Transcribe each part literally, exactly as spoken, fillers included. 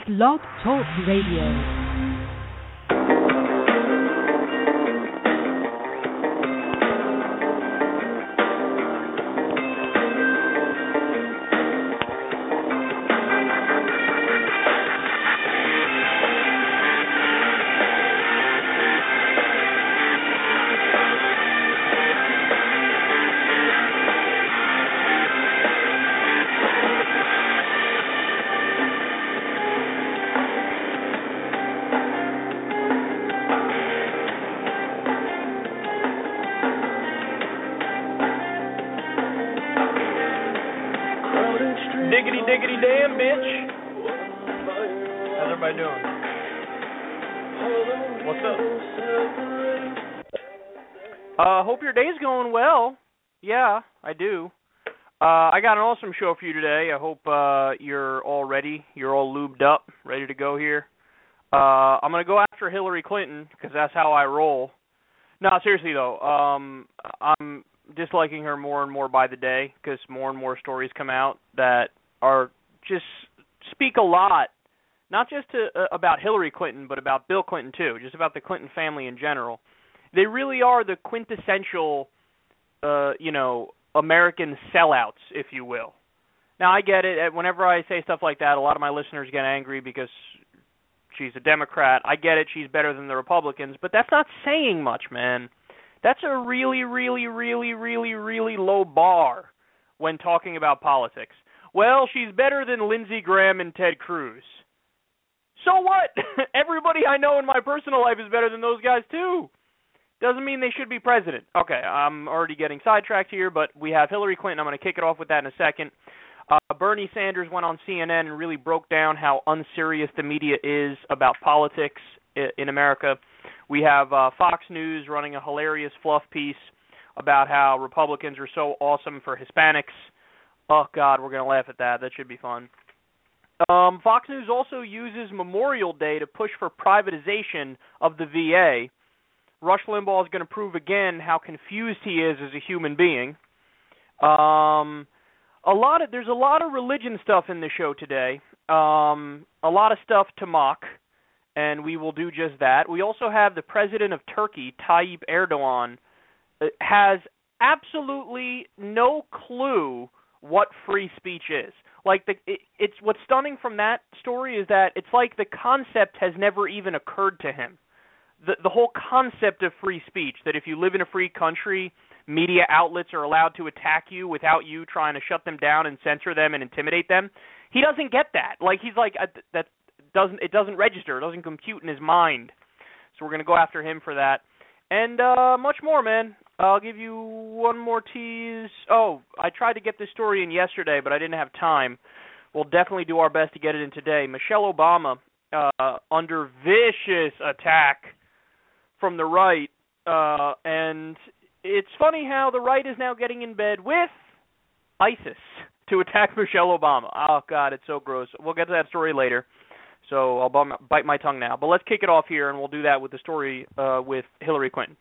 Blog Talk Radio. Diggity diggity damn, bitch. How's everybody doing? What's up? Uh, hope your day's going well. Yeah, I do. Uh, I got an awesome show for you today. I hope uh, you're all ready. You're all lubed up, ready to go here. Uh, I'm going to go after Hillary Clinton because that's how I roll. No, seriously, though. Um, I'm disliking her more and more by the day because more and more stories come out that are just speak a lot, not just to, uh, about Hillary Clinton, but about Bill Clinton too, just about the Clinton family in general. They really are the quintessential, uh, you know, American sellouts, if you will. Now, I get it. Whenever I say stuff like that, a lot of my listeners get angry because she's a Democrat. I get it. She's better than the Republicans, but that's not saying much, man. That's a really, really, really, really, really low bar when talking about politics. Well, she's better than Lindsey Graham and Ted Cruz. So what? Everybody I know in my personal life is better than those guys, too. Doesn't mean they should be president. Okay, I'm already getting sidetracked here, but we have Hillary Clinton. I'm going to kick it off with that in a second. Uh, Bernie Sanders went on C N N and really broke down how unserious the media is about politics in America. We have uh, Fox News running a hilarious fluff piece about how Republicans are so awesome for Hispanics. Oh, God, we're going to laugh at that. That should be fun. Um, Fox News also uses Memorial Day to push for privatization of the V A. Rush Limbaugh is going to prove again how confused he is as a human being. Um, a lot of there's a lot of religion stuff in the show today. Um, a lot of stuff to mock, and we will do just that. We also have the president of Turkey, Tayyip Erdogan, has absolutely no clue what free speech is. Like the, it, it's what's stunning from that story is that it's like the concept has never even occurred to him. The the whole concept of free speech, that if you live in a free country, media outlets are allowed to attack you without you trying to shut them down and censor them and intimidate them. He doesn't get that. Like he's like that doesn't it doesn't register, it doesn't compute in his mind. So we're going to go after him for that. And uh, much more, man. I'll give you one more tease. Oh, I tried to get this story in yesterday, but I didn't have time. We'll definitely do our best to get it in today. Michelle Obama, uh, under vicious attack from the right, uh, and it's funny how the right is now getting in bed with ISIS to attack Michelle Obama. Oh, God, it's so gross. We'll get to that story later, so I'll bum, bite my tongue now. But let's kick it off here, and we'll do that with the story uh, with Hillary Clinton.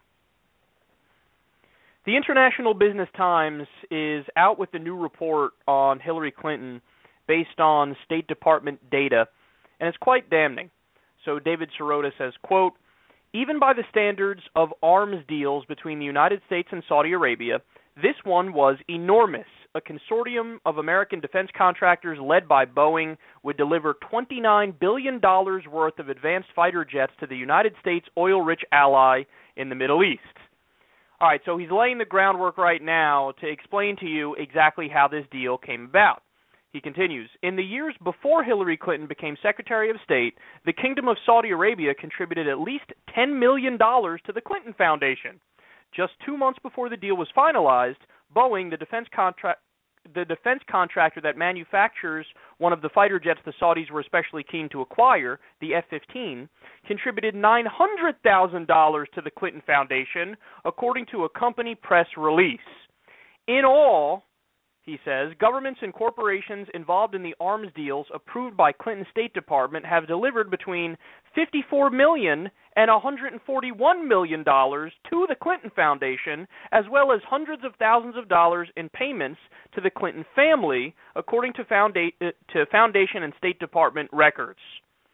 The International Business Times is out with a new report on Hillary Clinton based on State Department data, and it's quite damning. So David Sirota says, quote, even by the standards of arms deals between the United States and Saudi Arabia, this one was enormous. A consortium of American defense contractors led by Boeing would deliver twenty-nine billion dollars worth of advanced fighter jets to the United States' oil-rich ally in the Middle East. All right, so he's laying the groundwork right now to explain to you exactly how this deal came about. He continues, in the years before Hillary Clinton became Secretary of State, the Kingdom of Saudi Arabia contributed at least ten million dollars to the Clinton Foundation. Just two months before the deal was finalized, Boeing, the defense contract, the defense contractor that manufactures one of the fighter jets the Saudis were especially keen to acquire, the F fifteen, contributed nine hundred thousand dollars to the Clinton Foundation, according to a company press release. In all, he says, governments and corporations involved in the arms deals approved by Clinton's State Department have delivered between fifty-four million dollars and one hundred forty-one million dollars to the Clinton Foundation, as well as hundreds of thousands of dollars in payments to the Clinton family, according to, founda- to Foundation and State Department records.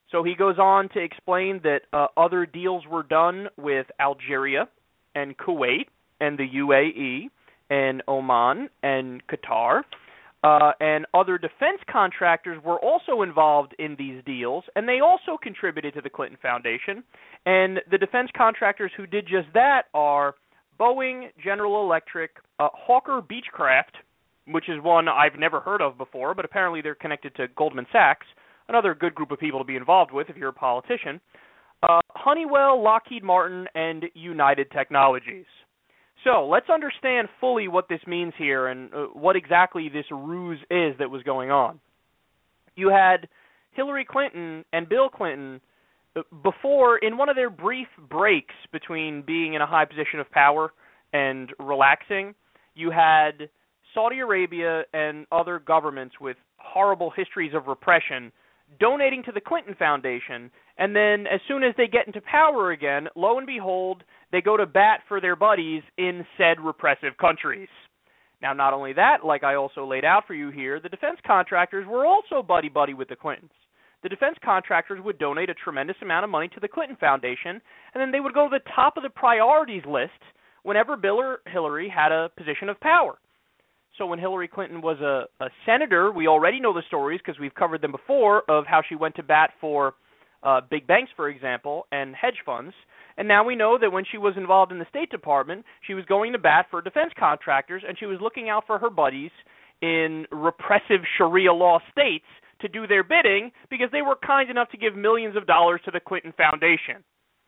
So he goes on to explain that uh, other deals were done with Algeria and Kuwait and the U A E and Oman and Qatar, uh, and other defense contractors were also involved in these deals, and they also contributed to the Clinton Foundation. And the defense contractors who did just that are Boeing, General Electric, uh, Hawker Beechcraft, which is one I've never heard of before, but apparently they're connected to Goldman Sachs, another good group of people to be involved with if you're a politician, uh, Honeywell, Lockheed Martin, and United Technologies. So let's understand fully what this means here and uh, what exactly this ruse is that was going on. You had Hillary Clinton and Bill Clinton uh, before, in one of their brief breaks between being in a high position of power and relaxing, you had Saudi Arabia and other governments with horrible histories of repression donating to the Clinton Foundation, and then as soon as they get into power again, lo and behold, they go to bat for their buddies in said repressive countries. Now, not only that, like I also laid out for you here, the defense contractors were also buddy-buddy with the Clintons. The defense contractors would donate a tremendous amount of money to the Clinton Foundation, and then they would go to the top of the priorities list whenever Bill or Hillary had a position of power. So when Hillary Clinton was a, a senator, we already know the stories because we've covered them before of how she went to bat for uh, big banks, for example, and hedge funds. And now we know that when she was involved in the State Department, she was going to bat for defense contractors, and she was looking out for her buddies in repressive Sharia law states to do their bidding because they were kind enough to give millions of dollars to the Clinton Foundation.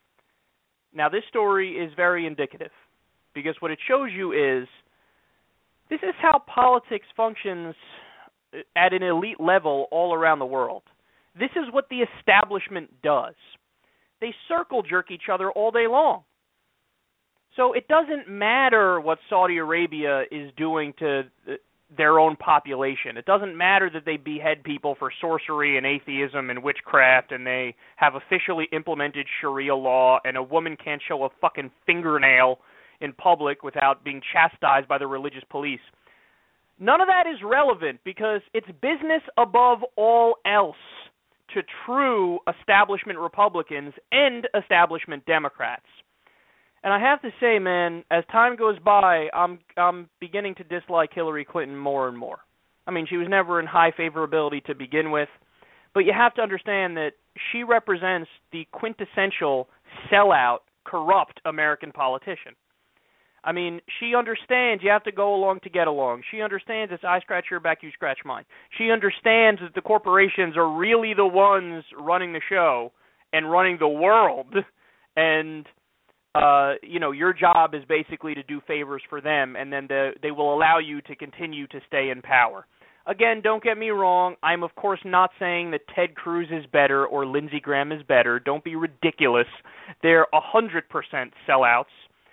Now, this story is very indicative because what it shows you is this is how politics functions at an elite level all around the world. This is what the establishment does. They circle jerk each other all day long. So it doesn't matter what Saudi Arabia is doing to their own population. It doesn't matter that they behead people for sorcery and atheism and witchcraft and they have officially implemented Sharia law and a woman can't show a fucking fingernail in public without being chastised by the religious police. None of that is relevant because it's business above all else to true establishment Republicans and establishment Democrats. And I have to say, man, as time goes by, I'm I'm beginning to dislike Hillary Clinton more and more. I mean, she was never in high favorability to begin with, but you have to understand that she represents the quintessential sellout, corrupt American politician. I mean, she understands you have to go along to get along. She understands it's I scratch your back, you scratch mine. She understands that the corporations are really the ones running the show and running the world. And, uh, you know, your job is basically to do favors for them, and then the, they will allow you to continue to stay in power. Again, don't get me wrong. I'm, of course, not saying that Ted Cruz is better or Lindsey Graham is better. Don't be ridiculous. They're one hundred percent sellouts.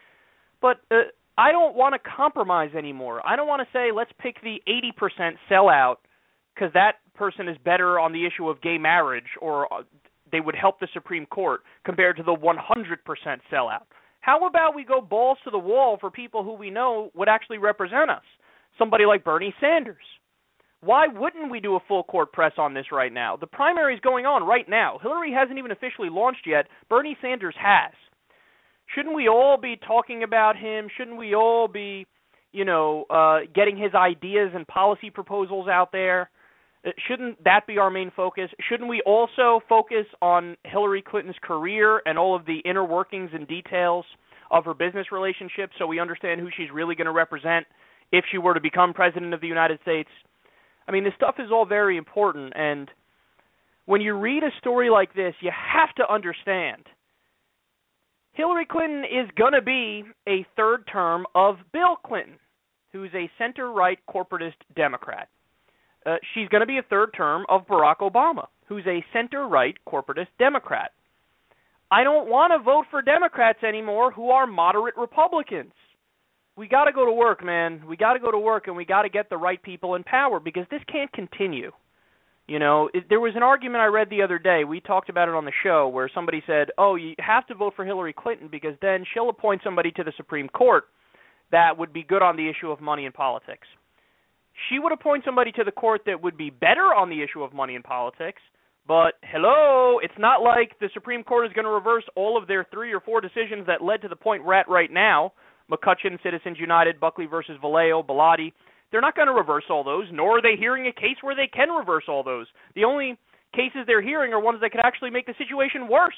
But uh, I don't want to compromise anymore. I don't want to say let's pick the eighty percent sellout because that person is better on the issue of gay marriage or uh, they would help the Supreme Court compared to the one hundred percent sellout. How about we go balls to the wall for people who we know would actually represent us? Somebody like Bernie Sanders. Why wouldn't we do a full court press on this right now? The primary is going on right now. Hillary hasn't even officially launched yet. Bernie Sanders has. Shouldn't we all be talking about him? Shouldn't we all be, you know, uh, getting his ideas and policy proposals out there? Shouldn't that be our main focus? Shouldn't we also focus on Hillary Clinton's career and all of the inner workings and details of her business relationship so we understand who she's really going to represent if she were to become president of the United States? I mean, this stuff is all very important, and when you read a story like this, you have to understand Hillary Clinton is going to be a third term of Bill Clinton, who's a center-right corporatist Democrat. Uh, she's going to be a third term of Barack Obama, who's a center-right corporatist Democrat. I don't want to vote for Democrats anymore who are moderate Republicans. We got to go to work, man. We got to go to work, and we got to get the right people in power because this can't continue. You know, it, there was an argument I read the other day. We talked about it on the show where somebody said, oh, you have to vote for Hillary Clinton because then she'll appoint somebody to the Supreme Court that would be good on the issue of money and politics. She would appoint somebody to the court that would be better on the issue of money and politics, But, hello, it's not like the Supreme Court is going to reverse all of their three or four decisions that led to the point we're at right now. McCutcheon, Citizens United, Buckley versus Vallejo, Bellotti. They're not going to reverse all those, nor are they hearing a case where they can reverse all those. The only cases they're hearing are ones that could actually make the situation worse.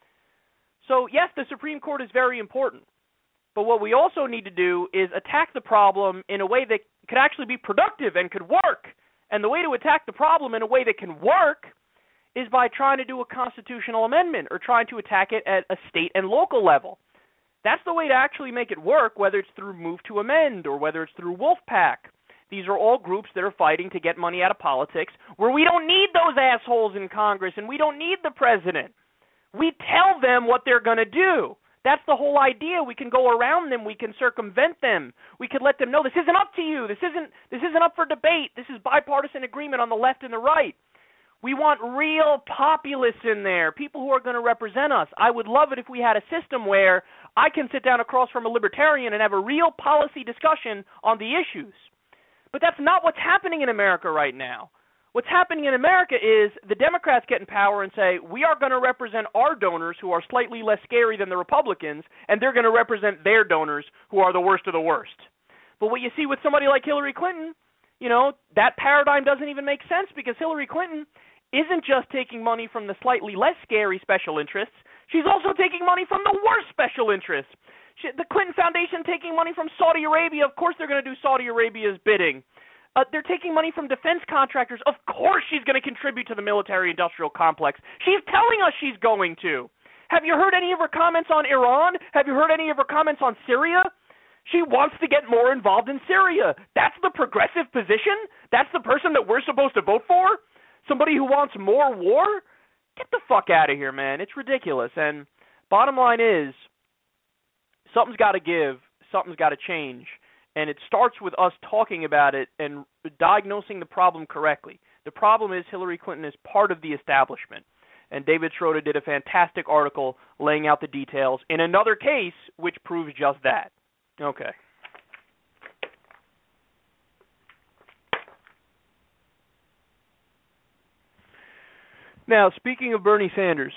So, yes, the Supreme Court is very important. But what we also need to do is attack the problem in a way that could actually be productive and could work. And the way to attack the problem in a way that can work is by trying to do a constitutional amendment or trying to attack it at a state and local level. That's the way to actually make it work, whether it's through Move to Amend or whether it's through Wolfpack. These are all groups that are fighting to get money out of politics where we don't need those assholes in Congress and we don't need the president. We tell them what they're going to do. That's the whole idea. We can go around them. We can circumvent them. We can let them know this isn't up to you. This isn't this isn't up for debate. This is bipartisan agreement on the left and the right. We want real populists in there, people who are going to represent us. I would love it if we had a system where I can sit down across from a libertarian and have a real policy discussion on the issues. But that's not what's happening in America right now. What's happening in America is the Democrats get in power and say, we are going to represent our donors who are slightly less scary than the Republicans, and they're going to represent their donors who are the worst of the worst. But what you see with somebody like Hillary Clinton, you know, that paradigm doesn't even make sense because Hillary Clinton isn't just taking money from the slightly less scary special interests. She's also taking money from the worst special interests. She, the Clinton Foundation taking money from Saudi Arabia. Of course they're going to do Saudi Arabia's bidding. Uh, they're taking money from defense contractors. Of course she's going to contribute to the military-industrial complex. She's telling us she's going to. Have you heard any of her comments on Iran? Have you heard any of her comments on Syria? She wants to get more involved in Syria. That's the progressive position? That's the person that we're supposed to vote for? Somebody who wants more war? Get the fuck out of here, man. It's ridiculous. And bottom line is, something's got to give. Something's got to change. And it starts with us talking about it and diagnosing the problem correctly. The problem is Hillary Clinton is part of the establishment. And David Schroeder did a fantastic article laying out the details in another case which proves just that. Okay. Now, speaking of Bernie Sanders,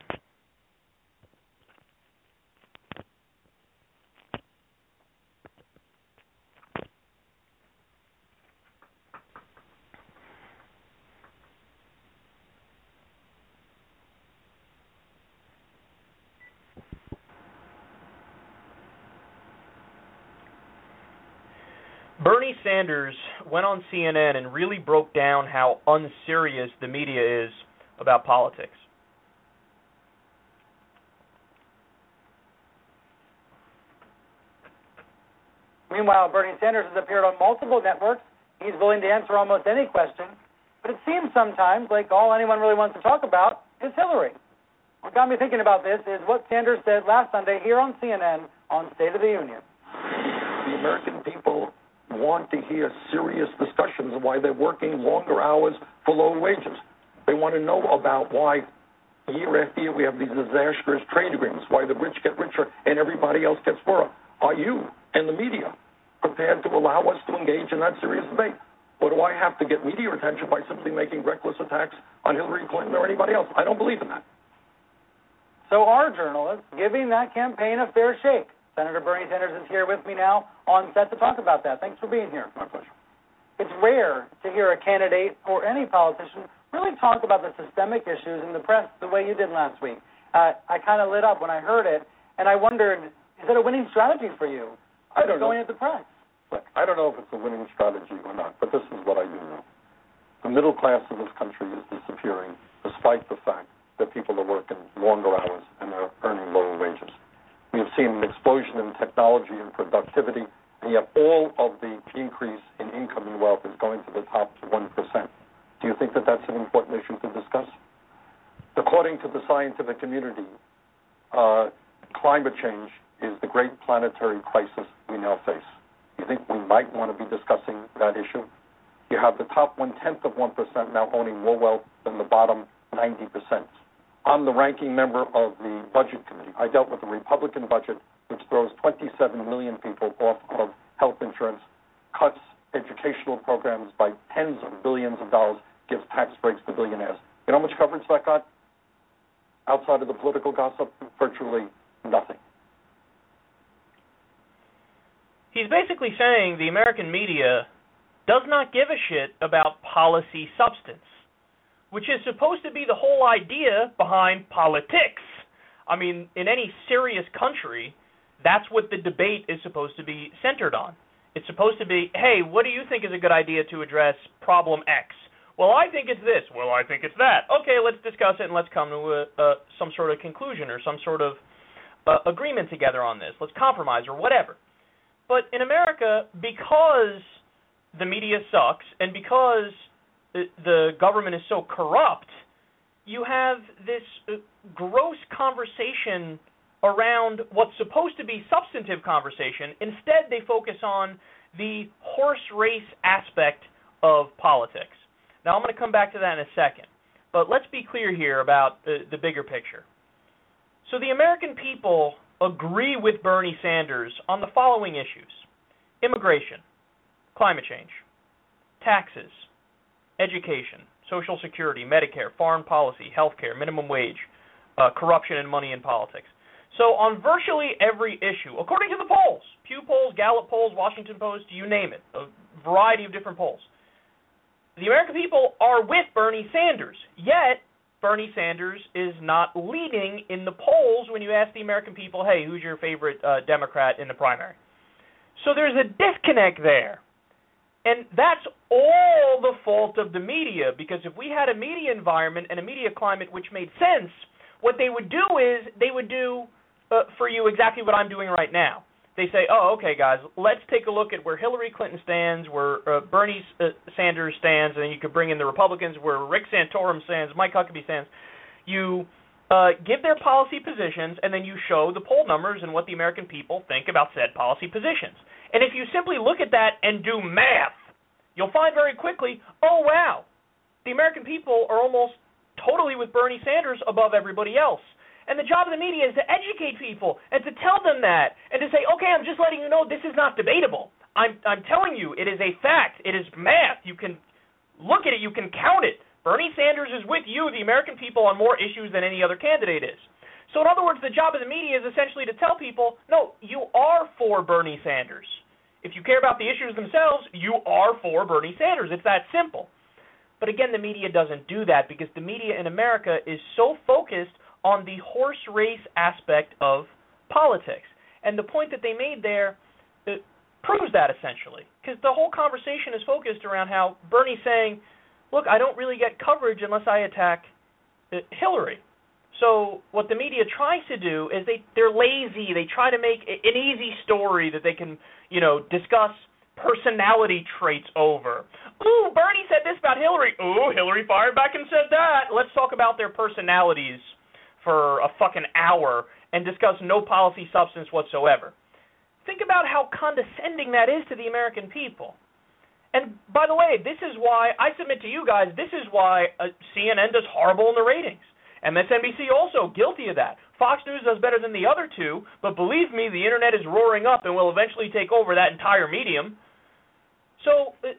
Bernie Sanders went on C N N and really broke down how unserious the media is about politics. Meanwhile, Bernie Sanders has appeared on multiple networks. He's willing to answer almost any question. But it seems sometimes like all anyone really wants to talk about is Hillary. What got me thinking about this is what Sanders said last Sunday here on C N N on State of the Union. The American people want to hear serious discussions of why they're working longer hours for lower wages. They want to know about why year after year we have these disastrous trade agreements, why the rich get richer and everybody else gets poorer. Are you and the media prepared to allow us to engage in that serious debate? Or do I have to get media attention by simply making reckless attacks on Hillary Clinton or anybody else? I don't believe in that. So are journalists giving that campaign a fair shake? Senator Bernie Sanders is here with me now on set to talk about that. Thanks for being here. My pleasure. It's rare to hear a candidate or any politician really talk about the systemic issues in the press the way you did last week. Uh, I kind of lit up when I heard it, and I wondered, is it a winning strategy for you? I don't going know. at the press? I don't know if it's a winning strategy or not, but this is what I do know. The middle class of this country is disappearing despite the fact that people are working longer hours and they're earning lower wages. We have seen an explosion in technology and productivity, and yet all of the increase in income and wealth is going to the top one percent. Do you think that that's an important issue to discuss? According to the scientific community, uh, climate change is the great planetary crisis we now face. You think we might want to be discussing that issue? You have the top one-tenth of one percent now owning more wealth than the bottom ninety percent. I'm the ranking member of the Budget Committee. I dealt with the Republican budget, which throws twenty-seven million people off of health insurance, cuts educational programs by tens of billions of dollars, gives tax breaks to billionaires. You know how much coverage that got? Outside of the political gossip, virtually nothing. He's basically saying the American media does not give a shit about policy substance, which is supposed to be the whole idea behind politics. I mean, in any serious country, that's what the debate is supposed to be centered on. It's supposed to be, hey, what do you think is a good idea to address problem X? Well, I think it's this. Well, I think it's that. Okay, let's discuss it and let's come to a, uh, some sort of conclusion or some sort of uh, agreement together on this. Let's compromise or whatever. But in America, because the media sucks and because the government is so corrupt, you have this uh, gross conversation around what's supposed to be substantive conversation. Instead, they focus on the horse race aspect of politics. Now, I'm going to come back to that in a second, but let's be clear here about the, the bigger picture. So the American people agree with Bernie Sanders on the following issues: immigration, climate change, taxes, education, Social Security, Medicare, foreign policy, healthcare, minimum wage, uh, corruption and money in politics. So on virtually every issue, according to the polls, Pew polls, Gallup polls, Washington Post, you name it, a variety of different polls, the American people are with Bernie Sanders. Yet, Bernie Sanders is not leading in the polls when you ask the American people, hey, who's your favorite uh, Democrat in the primary? So there's a disconnect there. And that's all the fault of the media, because if we had a media environment and a media climate which made sense, what they would do is they would do uh, for you exactly what I'm doing right now. They say, oh, okay, guys, let's take a look at where Hillary Clinton stands, where uh, Bernie uh, Sanders stands, and then you could bring in the Republicans, where Rick Santorum stands, Mike Huckabee stands. You uh, give their policy positions, and then you show the poll numbers and what the American people think about said policy positions. And if you simply look at that and do math, you'll find very quickly, oh, wow, the American people are almost totally with Bernie Sanders above everybody else. And the job of the media is to educate people and to tell them that and to say, okay, I'm just letting you know this is not debatable. I'm I'm telling you it is a fact. It is math. You can look at it. You can count it. Bernie Sanders is with you, the American people, on more issues than any other candidate is. So in other words, the job of the media is essentially to tell people, no, you are for Bernie Sanders. If you care about the issues themselves, you are for Bernie Sanders. It's that simple. But again, the media doesn't do that because the media in America is so focused on the horse race aspect of politics. And the point that they made there uh, proves that essentially, because the whole conversation is focused around how Bernie's saying, look, I don't really get coverage unless I attack uh, Hillary. So what the media tries to do is they, they're lazy. They try to make an easy story that they can, you know, discuss personality traits over. Ooh, Bernie said this about Hillary. Ooh, Hillary fired back and said that. Let's talk about their personalities for a fucking hour and discuss no policy substance whatsoever. Think about how condescending that is to the American people. And by the way, this is why, I submit to you guys, this is why uh, C N N does horrible in the ratings. M S N B C also guilty of that. Fox News does better than the other two, but believe me, the internet is roaring up and will eventually take over that entire medium. So uh,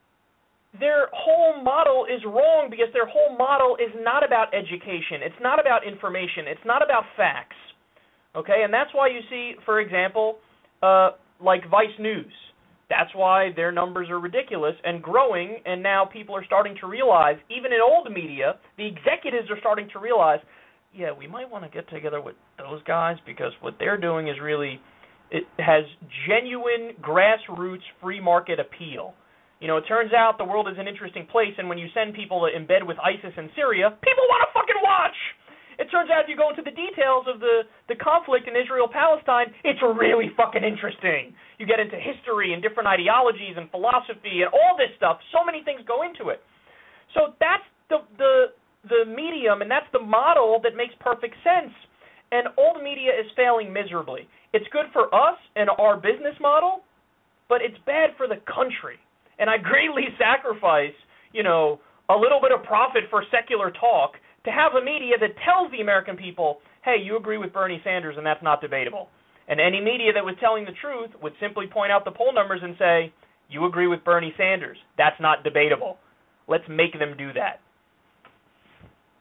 their whole model is wrong because their whole model is not about education. It's not about information. It's not about facts. Okay, and that's why you see, for example, uh, like Vice News. That's why their numbers are ridiculous and growing, and now people are starting to realize, even in old media, the executives are starting to realize, yeah, we might want to get together with those guys because what they're doing is really, it has genuine grassroots free market appeal. You know, it turns out the world is an interesting place, and when you send people to embed with ISIS in Syria, people want to fucking watch! It turns out if you go into the details of the, the conflict in Israel-Palestine, it's really fucking interesting. You get into history and different ideologies and philosophy and all this stuff. So many things go into it. So that's the the the medium, and that's the model that makes perfect sense. And old media is failing miserably. It's good for us and our business model, but it's bad for the country. And I greatly sacrifice, you know, a little bit of profit for secular talk to have a media that tells the American people, hey, you agree with Bernie Sanders and that's not debatable. And any media that was telling the truth would simply point out the poll numbers and say, you agree with Bernie Sanders. That's not debatable. Let's make them do that.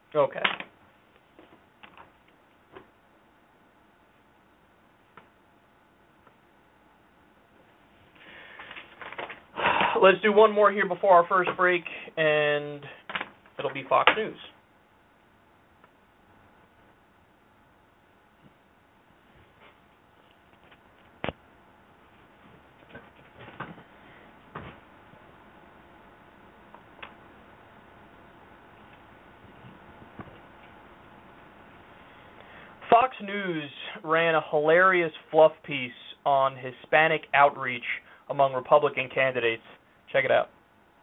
Okay. Let's do one more here before our first break, and it'll be Fox News. Fox News ran a hilarious fluff piece on Hispanic outreach among Republican candidates. Check it out.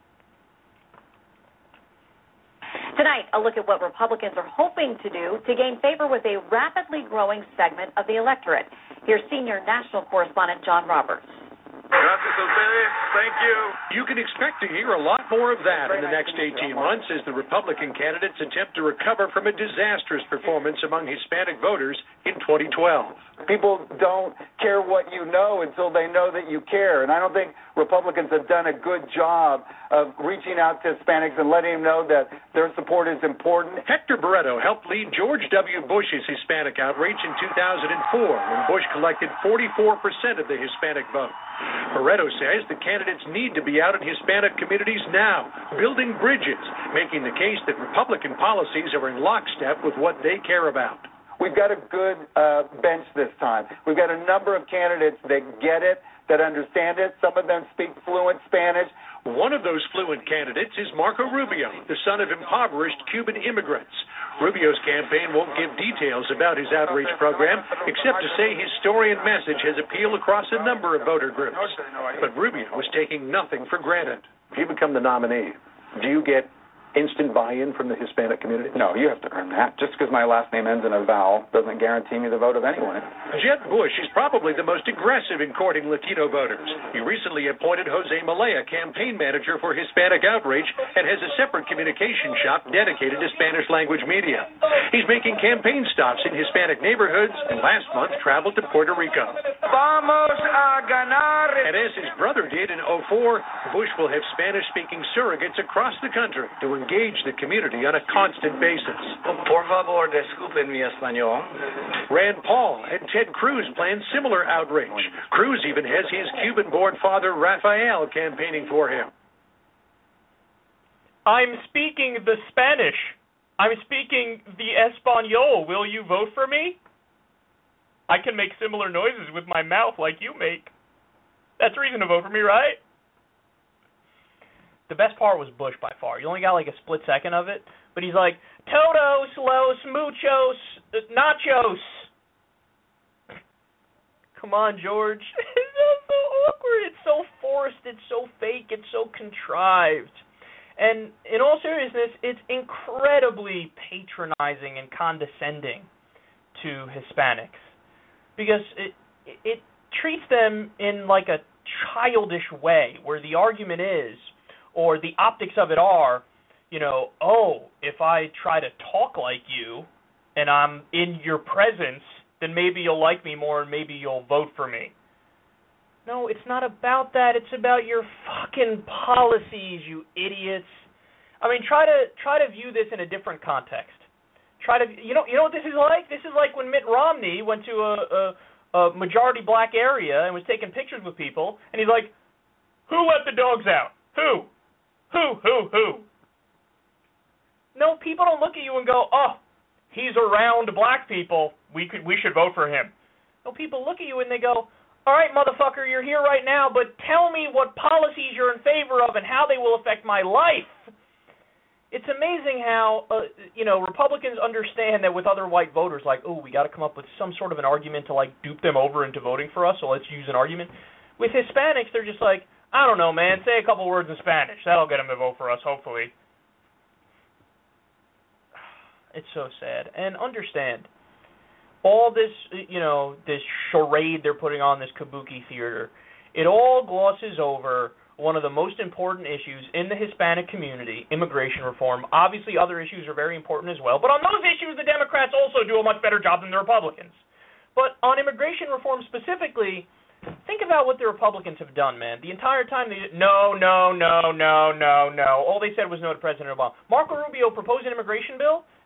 Tonight, a look at what Republicans are hoping to do to gain favor with a rapidly growing segment of the electorate. Here's senior national correspondent John Roberts. Gracias a ustedes. Thank you. You can expect to hear a lot more of that in the next eighteen months as the Republican candidates attempt to recover from a disastrous performance among Hispanic voters in twenty twelve. People don't care what you know until they know that you care. And I don't think Republicans have done a good job of reaching out to Hispanics and letting them know that their support is important. Hector Barreto helped lead George W. Bush's Hispanic outreach in two thousand four when Bush collected forty-four percent of the Hispanic vote. Barreto says the candidates need to be out in Hispanic communities now, building bridges, making the case that Republican policies are in lockstep with what they care about. We've got a good uh, bench this time. We've got a number of candidates that get it, that understand it. Some of them speak fluent Spanish. One of those fluent candidates is Marco Rubio, the son of impoverished Cuban immigrants. Rubio's campaign won't give details about his outreach program, except to say his story and message has appeal across a number of voter groups. But Rubio is taking nothing for granted. If you become the nominee, do you get instant buy-in from the Hispanic community? No, you have to earn that. Just because my last name ends in a vowel doesn't guarantee me the vote of anyone. Jeb Bush is probably the most aggressive in courting Latino voters. He recently appointed Jose Malaya campaign manager for Hispanic outreach and has a separate communication shop dedicated to Spanish-language media. He's making campaign stops in Hispanic neighborhoods and last month traveled to Puerto Rico. Vamos a ganar. And as his brother did in oh four, Bush will have Spanish-speaking surrogates across the country to engage the community on a constant basis. Por favor, disculpen mi español. Rand Paul and Ted Cruz plan similar outreach. Cruz even has his Cuban-born father, Rafael, campaigning for him. I'm speaking the Spanish. I'm speaking the Espanol. Will you vote for me? I can make similar noises with my mouth like you make. That's reason to vote for me, right? The best part was Bush by far. You only got like a split second of it, but he's like, Todos los muchos nachos. Come on, George. It's so awkward. It's so forced. It's so fake. It's so contrived. And in all seriousness, it's incredibly patronizing and condescending to Hispanics because it it treats them in like a childish way where the argument is, or the optics of it are, you know, oh, if I try to talk like you and I'm in your presence, then maybe you'll like me more and maybe you'll vote for me. No, it's not about that. It's about your fucking policies, you idiots. I mean, try to try to view this in a different context. Try to, you know, you know what this is like? This is like when Mitt Romney went to a, a, a majority black area and was taking pictures with people, and he's like, who let the dogs out? Who? Who, who, who? No, people don't look at you and go, oh, he's around black people. We could, we should vote for him. No, people look at you and they go, all right, motherfucker, you're here right now, but tell me what policies you're in favor of and how they will affect my life. It's amazing how, uh, you know, Republicans understand that with other white voters, like, oh, we got to come up with some sort of an argument to, like, dupe them over into voting for us, so let's use an argument. With Hispanics, they're just like, I don't know, man. Say a couple words in Spanish. That'll get them to vote for us, hopefully. It's so sad. And understand, all this, you know, this charade they're putting on, this kabuki theater, it all glosses over one of the most important issues in the Hispanic community, immigration reform. Obviously, other issues are very important as well. But on those issues, the Democrats also do a much better job than the Republicans. But on immigration reform specifically, think about what the Republicans have done, man. The entire time they did, no, no, no, no, no, no. All they said was no to President Obama. Marco Rubio proposed an immigration bill.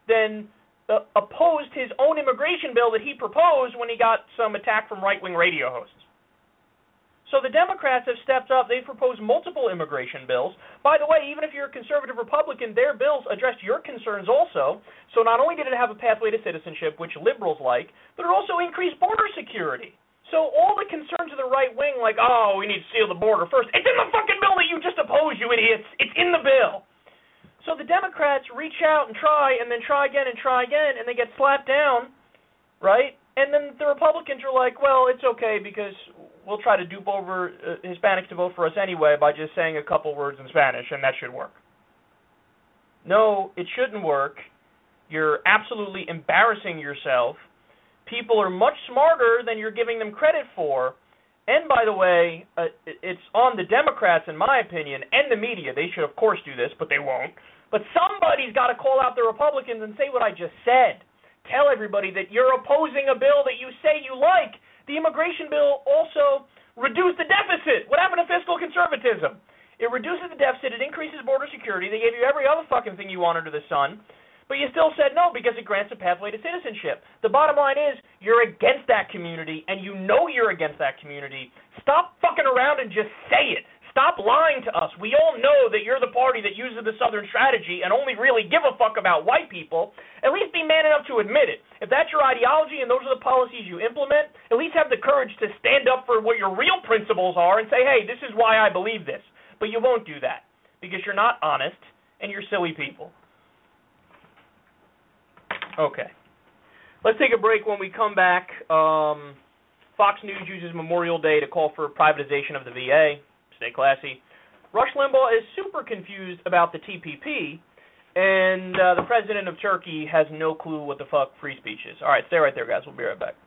then uh, opposed his own immigration bill that he proposed when he got some attack from right-wing radio hosts. So the Democrats have stepped up. They've proposed multiple immigration bills. By the way, even if you're a conservative Republican, their bills addressed your concerns also. So not only did it have a pathway to citizenship, which liberals like, but it also increased border security. So all the concerns of the right wing, like, oh, we need to seal the border first, it's in the fucking bill that you just opposed, you idiots. It's in the bill. So the Democrats reach out and try, and then try again and try again, and they get slapped down, right? And then the Republicans are like, well, it's okay because we'll try to dupe over uh, Hispanics to vote for us anyway by just saying a couple words in Spanish, and that should work. No, it shouldn't work. You're absolutely embarrassing yourself. People are much smarter than you're giving them credit for. And by the way, uh, it's on the Democrats, in my opinion, and the media. They should, of course, do this, but they won't. But somebody's got to call out the Republicans and say what I just said. Tell everybody that you're opposing a bill that you say you like. The immigration bill also reduced the deficit. What happened to fiscal conservatism? It reduces the deficit. It increases border security. They gave you every other fucking thing you want under the sun. But you still said no because it grants a pathway to citizenship. The bottom line is you're against that community, and you know you're against that community. Stop fucking around and just say it. Stop lying to us. We all know that you're the party that uses the Southern strategy and only really give a fuck about white people. At least be man enough to admit it. If that's your ideology and those are the policies you implement, at least have the courage to stand up for what your real principles are and say, hey, this is why I believe this. But you won't do that because you're not honest and you're silly people. Okay. Let's take a break. When we come back, um, Fox News uses Memorial Day to call for privatization of the V A. Stay classy. Rush Limbaugh is super confused about the T P P, and uh, the president of Turkey has no clue what the fuck free speech is. All right, stay right there, guys. We'll be right back.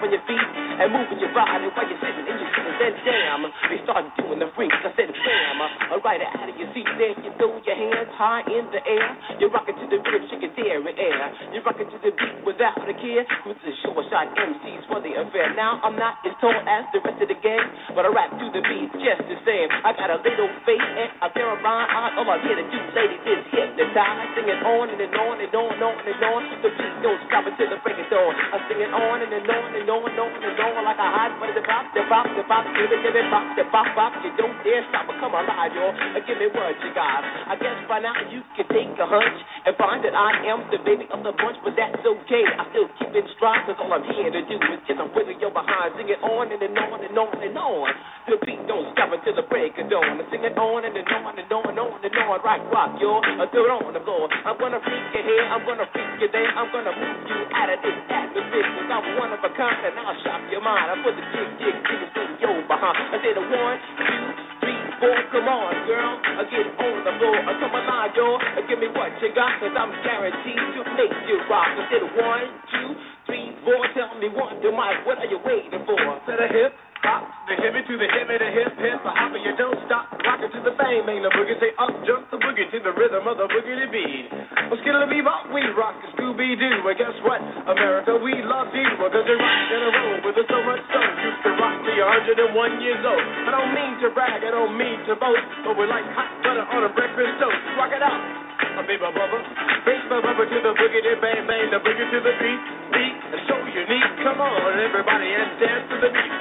And moving your body while you're sitting in your seat, and then damn, they start doing the freaks. I said, damn, All right, out of your seat there, you throw your hands high in the air. You're rocking to the rhythm, shaking dairy air. You're rocking to the beat without a care. With the short shot M Cs for the affair. Now I'm not as tall as the rest of the gang, but I rap to the beat just the same. I got a little face and a pair of rhyme eyes. All I'm here to do, lady, is hypnotize. Sing it on and, and on and on and on and on. The beat don't stop until the break of dawn. I sing it on and, and on and on and on and on like a hot butter. The bop, the bop, the bop, give it, give it, bop, the bop, bop. You don't dare stop or come alive, y'all. Give me what you got. I guess by now you can take a hunch and find that I am the baby of the bunch, but that's okay. I still keep it strong, cause all I'm here to do is kiss a wiggle your behind. Sing it on and, and on and on and on. The beat don't stop until the break of dawn. I sing it on and, and on and on and on and on. Right, rock, y'all. I throw it on the floor. I'm gonna freak you here, I'm gonna freak you there. I'm gonna move you out of this atmosphere, cause I'm one of a kind and I'll shock your mind. I put the jig, jig, jig, and sing yo behind. I say the one, two, three, four, come on, girl. I get on the floor. I come alive, y'all. Give me what you got, cause I'm guaranteed to make you rock. I said one, two, three, four. Tell me one, two, Mike, what are you waiting for? To the hip, hop, the hip to the hip, the hip, hip. A hopper, you don't stop. Rockin' to the bang, bang, the boogie. Say up, jump the boogie to the rhythm of the boogie beat. Well, skittle bebop, we rock a Scooby-Doo. Well, guess what? America, we love you. Well, cause you rock in a row with us so much so. Used to rock till you're one hundred and one years old. I don't mean to brag, I don't mean to boast, but we're like hot butter on a breakfast toast. Rock it out. A baby bubba, baby bubba to the boogie, the bang bang, the boogie to the beat, beat, so unique. Come on, everybody, and dance to the beat.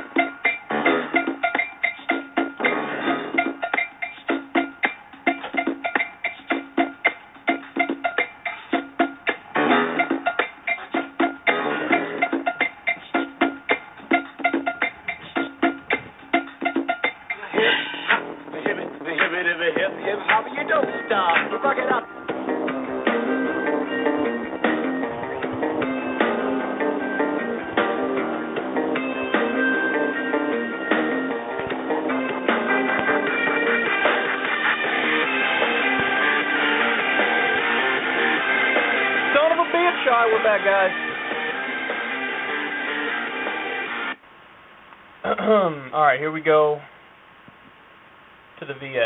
We're back, guys. All right, here we go to the V A.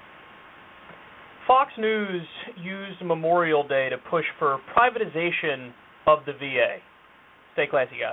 Fox News used Memorial Day to push for privatization of the V A. Stay classy, guys.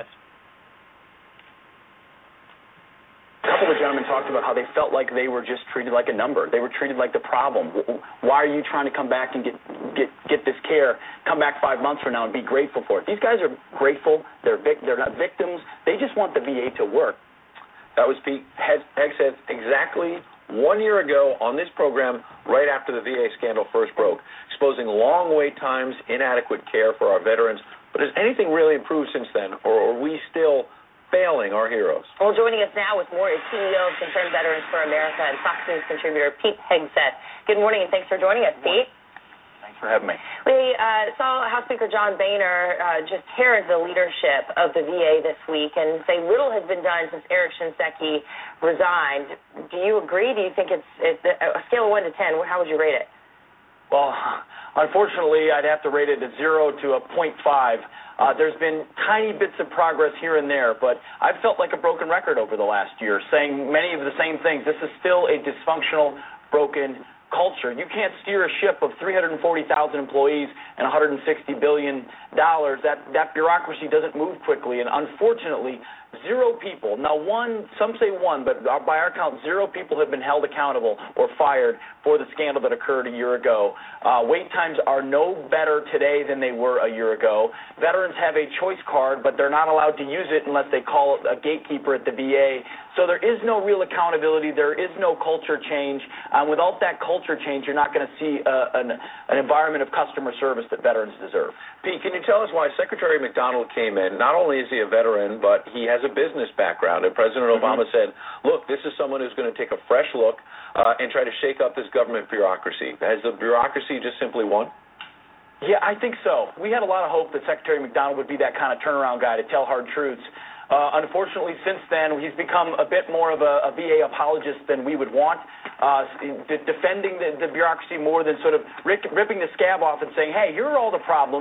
A couple of gentlemen talked about how they felt like they were just treated like a number. They were treated like the problem. Why are you trying to come back and get get get this care? Come back five months from now and be grateful for it. These guys are grateful. They're vic- they're not victims. They just want the V A to work. That was Pete Hegseth exactly one year ago on this program, right after the V A scandal first broke, exposing long wait times, inadequate care for our veterans. But has anything really improved since then, or are we still failing our heroes? Well, joining us now with more is C E O of Concerned Veterans for America and Fox News contributor Pete Hegseth. Good morning, and thanks for joining us, Pete. Thanks for having me. We uh, saw House Speaker John Boehner uh, just tear the leadership of the V A this week and say little has been done since Eric Shinseki resigned. Do you agree? Do you think it's, it's a scale of one to ten? How would you rate it? Well, unfortunately, I'd have to rate it a zero to a point five. Uh, there's been tiny bits of progress here and there, but I've felt like a broken record over the last year, saying many of the same things. This is still a dysfunctional, broken culture. You can't steer a ship of three hundred forty thousand employees and one hundred sixty billion dollars. That, that bureaucracy doesn't move quickly, and unfortunately, zero people, now one, some say one, but by our count, zero people have been held accountable or fired for the scandal that occurred a year ago. Uh, wait times are no better today than they were a year ago. Veterans have a choice card, but they're not allowed to use it unless they call a gatekeeper at the V A. So there is no real accountability. There is no culture change. Um, without that culture change, you're not going to see uh, an, an environment of customer service that veterans deserve. Pete, can you tell us why Secretary McDonald came in? Not only is he a veteran, but he has a business background. And President mm-hmm. Obama said, look, this is someone who's going to take a fresh look uh, and try to shake up this government bureaucracy. Has the bureaucracy just simply won? Yeah, I think so. We had a lot of hope that Secretary McDonald would be that kind of turnaround guy to tell hard truths. Uh, unfortunately, since then, he's become a bit more of a, a V A apologist than we would want, uh, de- defending the, the bureaucracy more than sort of rick, ripping the scab off and saying, hey, here are all the problems.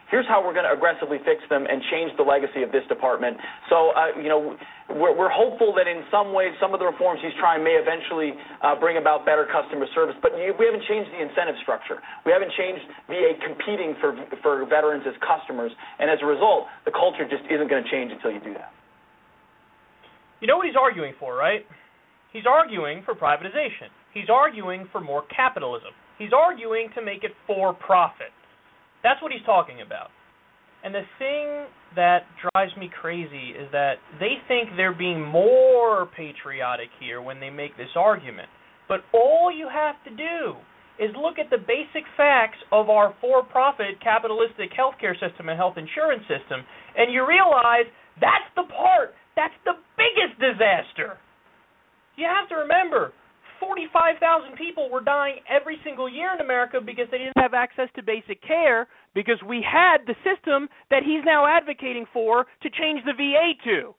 here's how we're going to aggressively fix them and change the legacy of this department. So, uh, you know, we're, we're hopeful that in some ways some of the reforms he's trying may eventually uh, bring about better customer service. But we haven't changed the incentive structure. We haven't changed V A competing for for veterans as customers. And as a result, the culture just isn't going to change until you do that. You know what he's arguing for, right? He's arguing for privatization. He's arguing for more capitalism. He's arguing to make it for profit. That's what he's talking about. And the thing that drives me crazy is that they think they're being more patriotic here when they make this argument. But all you have to do is look at the basic facts of our for-profit capitalistic healthcare system and health insurance system, and you realize that's the part, that's the biggest disaster. You have to remember, forty-five thousand people were dying every single year in America because they didn't have access to basic care because we had the system that he's now advocating for to change the V A to.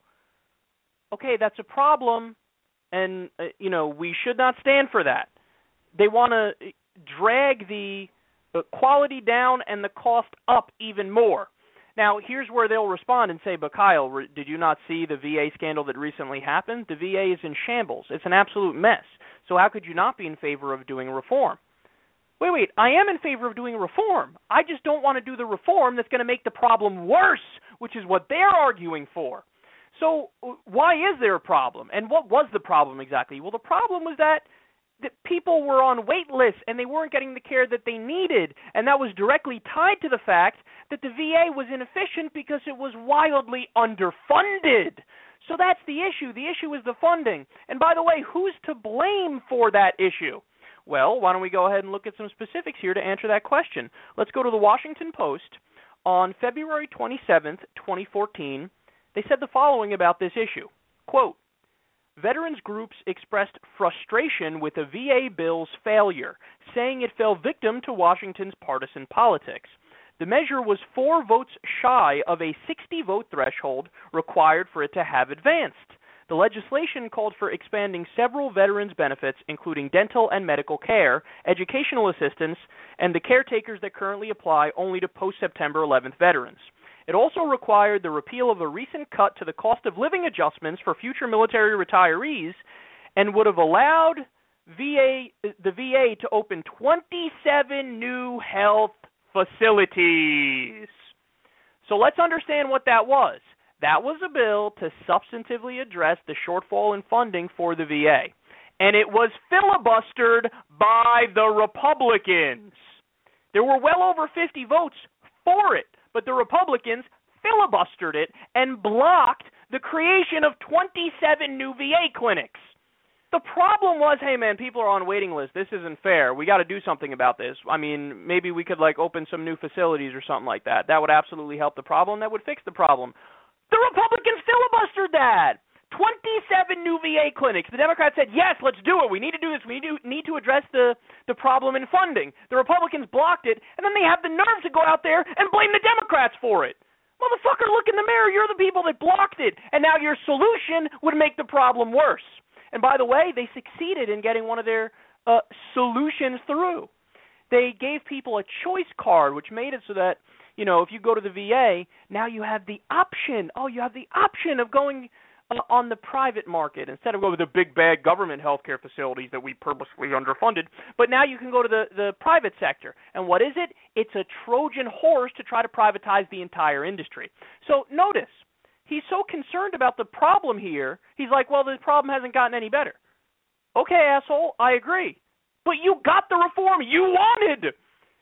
Okay, that's a problem, and, uh, you know, we should not stand for that. They want to drag the uh, quality down and the cost up even more. Now, here's where they'll respond and say, but Kyle, did you not see the V A scandal that recently happened? The V A is in shambles. It's an absolute mess. So how could you not be in favor of doing reform? Wait, wait, I am in favor of doing reform. I just don't want to do the reform that's going to make the problem worse, which is what they're arguing for. So why is there a problem? And what was the problem exactly? Well, the problem was that that people were on wait lists and they weren't getting the care that they needed, and that was directly tied to the fact that the V A was inefficient because it was wildly underfunded. So that's the issue. The issue is the funding. And by the way, who's to blame for that issue? Well, why don't we go ahead and look at some specifics here to answer that question. Let's go to the Washington Post. On February twenty-seventh, twenty fourteen, they said the following about this issue. Quote, veterans groups expressed frustration with the V A bill's failure, saying it fell victim to Washington's partisan politics. The measure was four votes shy of a sixty-vote threshold required for it to have advanced. The legislation called for expanding several veterans' benefits, including dental and medical care, educational assistance, and the caretakers that currently apply only to post-September eleventh veterans. It also required the repeal of a recent cut to the cost of living adjustments for future military retirees and would have allowed V A, the V A to open twenty-seven new health facilities. So let's understand what that was. That was a bill to substantively address the shortfall in funding for the V A. And it was filibustered by the Republicans. There were well over fifty votes for it, but the Republicans filibustered it and blocked the creation of twenty-seven new V A clinics. The problem was, hey man, people are on waiting lists. This isn't fair. We got to do something about this. I mean, maybe we could like open some new facilities or something like that. That would absolutely help the problem. That would fix the problem. The Republicans filibustered that. twenty-seven new V A clinics. The Democrats said, yes, let's do it. We need to do this. We need to, need to address the, the problem in funding. The Republicans blocked it, and then they have the nerve to go out there and blame the Democrats for it. Motherfucker, look in the mirror. You're the people that blocked it, and now your solution would make the problem worse. And by the way, they succeeded in getting one of their uh, solutions through. They gave people a choice card, which made it so that, you know, if you go to the V A, now you have the option. Oh, you have the option of going uh, on the private market instead of going with the big bad government healthcare facilities that we purposely underfunded. But now you can go to the, the private sector. And what is it? It's a Trojan horse to try to privatize the entire industry. So notice, he's so concerned about the problem here, he's like, well, the problem hasn't gotten any better. Okay, asshole, I agree. But you got the reform you wanted.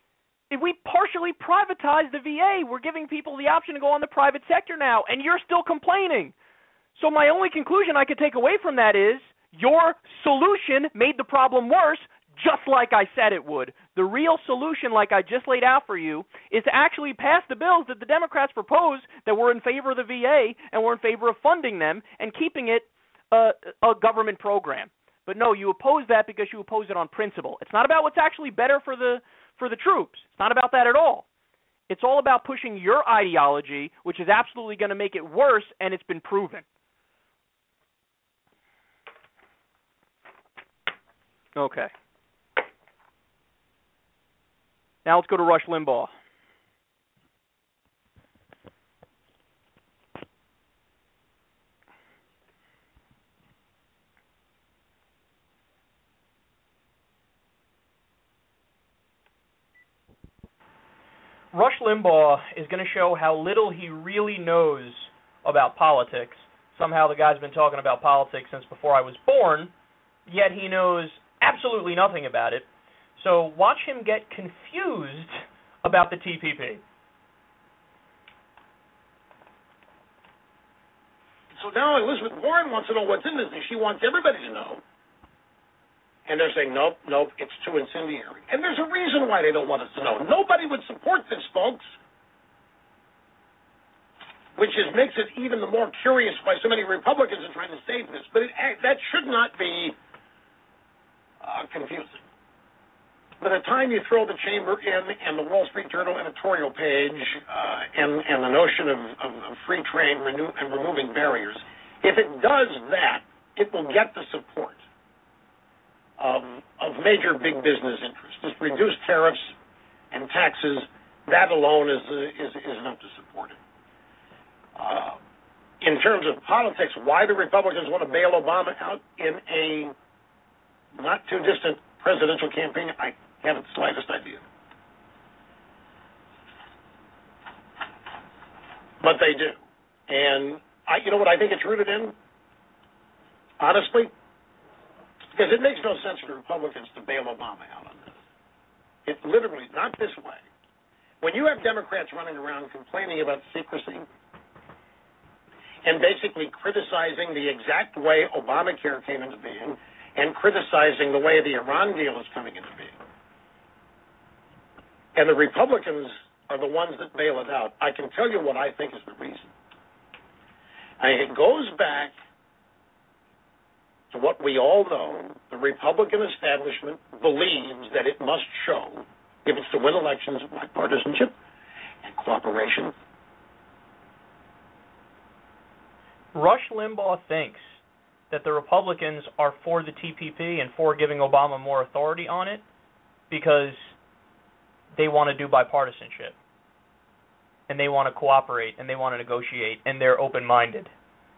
If we partially privatize the V A, we're giving people the option to go on the private sector now, and you're still complaining. So my only conclusion I could take away from that is your solution made the problem worse, just like I said it would. The real solution, like I just laid out for you, is to actually pass the bills that the Democrats proposed that were in favor of the V A and were in favor of funding them and keeping it uh, a government program. But no, you oppose that because you oppose it on principle. It's not about what's actually better for the for the troops. It's not about that at all. It's all about pushing your ideology, which is absolutely going to make it worse, and it's been proven. Okay. Now let's go to Rush Limbaugh. Rush Limbaugh is going to show how little he really knows about politics. Somehow the guy's been talking about politics since before I was born, yet he knows absolutely nothing about it. So watch him get confused about the T P P. So now Elizabeth Warren wants to know what's in this thing. She wants everybody to know. And they're saying, nope, nope, it's too incendiary. And there's a reason why they don't want us to know. Nobody would support this, folks. Which is, makes it even the more curious why so many Republicans are trying to save this. But it, that should not be uh, confusing. By the time you throw the chamber in and the Wall Street Journal editorial page uh, and, and the notion of, of, of free trade renew, and removing barriers, if it does that, it will get the support of, of major big business interests. Just reduce tariffs and taxes, that alone is, is, is enough to support it. Uh, in terms of politics, why the Republicans want to bail Obama out in a not too distant presidential campaign, I haven't the slightest idea. But they do. And I, you know what I think it's rooted in? Honestly? Because it makes no sense for Republicans to bail Obama out on this. It's literally not this way. When you have Democrats running around complaining about secrecy and basically criticizing the exact way Obamacare came into being and criticizing the way the Iran deal is coming into being, and the Republicans are the ones that bail it out, I can tell you what I think is the reason. I mean, it goes back to what we all know. The Republican establishment believes that it must show, if it's to win elections, bipartisanship and cooperation. Rush Limbaugh thinks that the Republicans are for the T P P and for giving Obama more authority on it because they want to do bipartisanship and they want to cooperate and they want to negotiate and they're open-minded.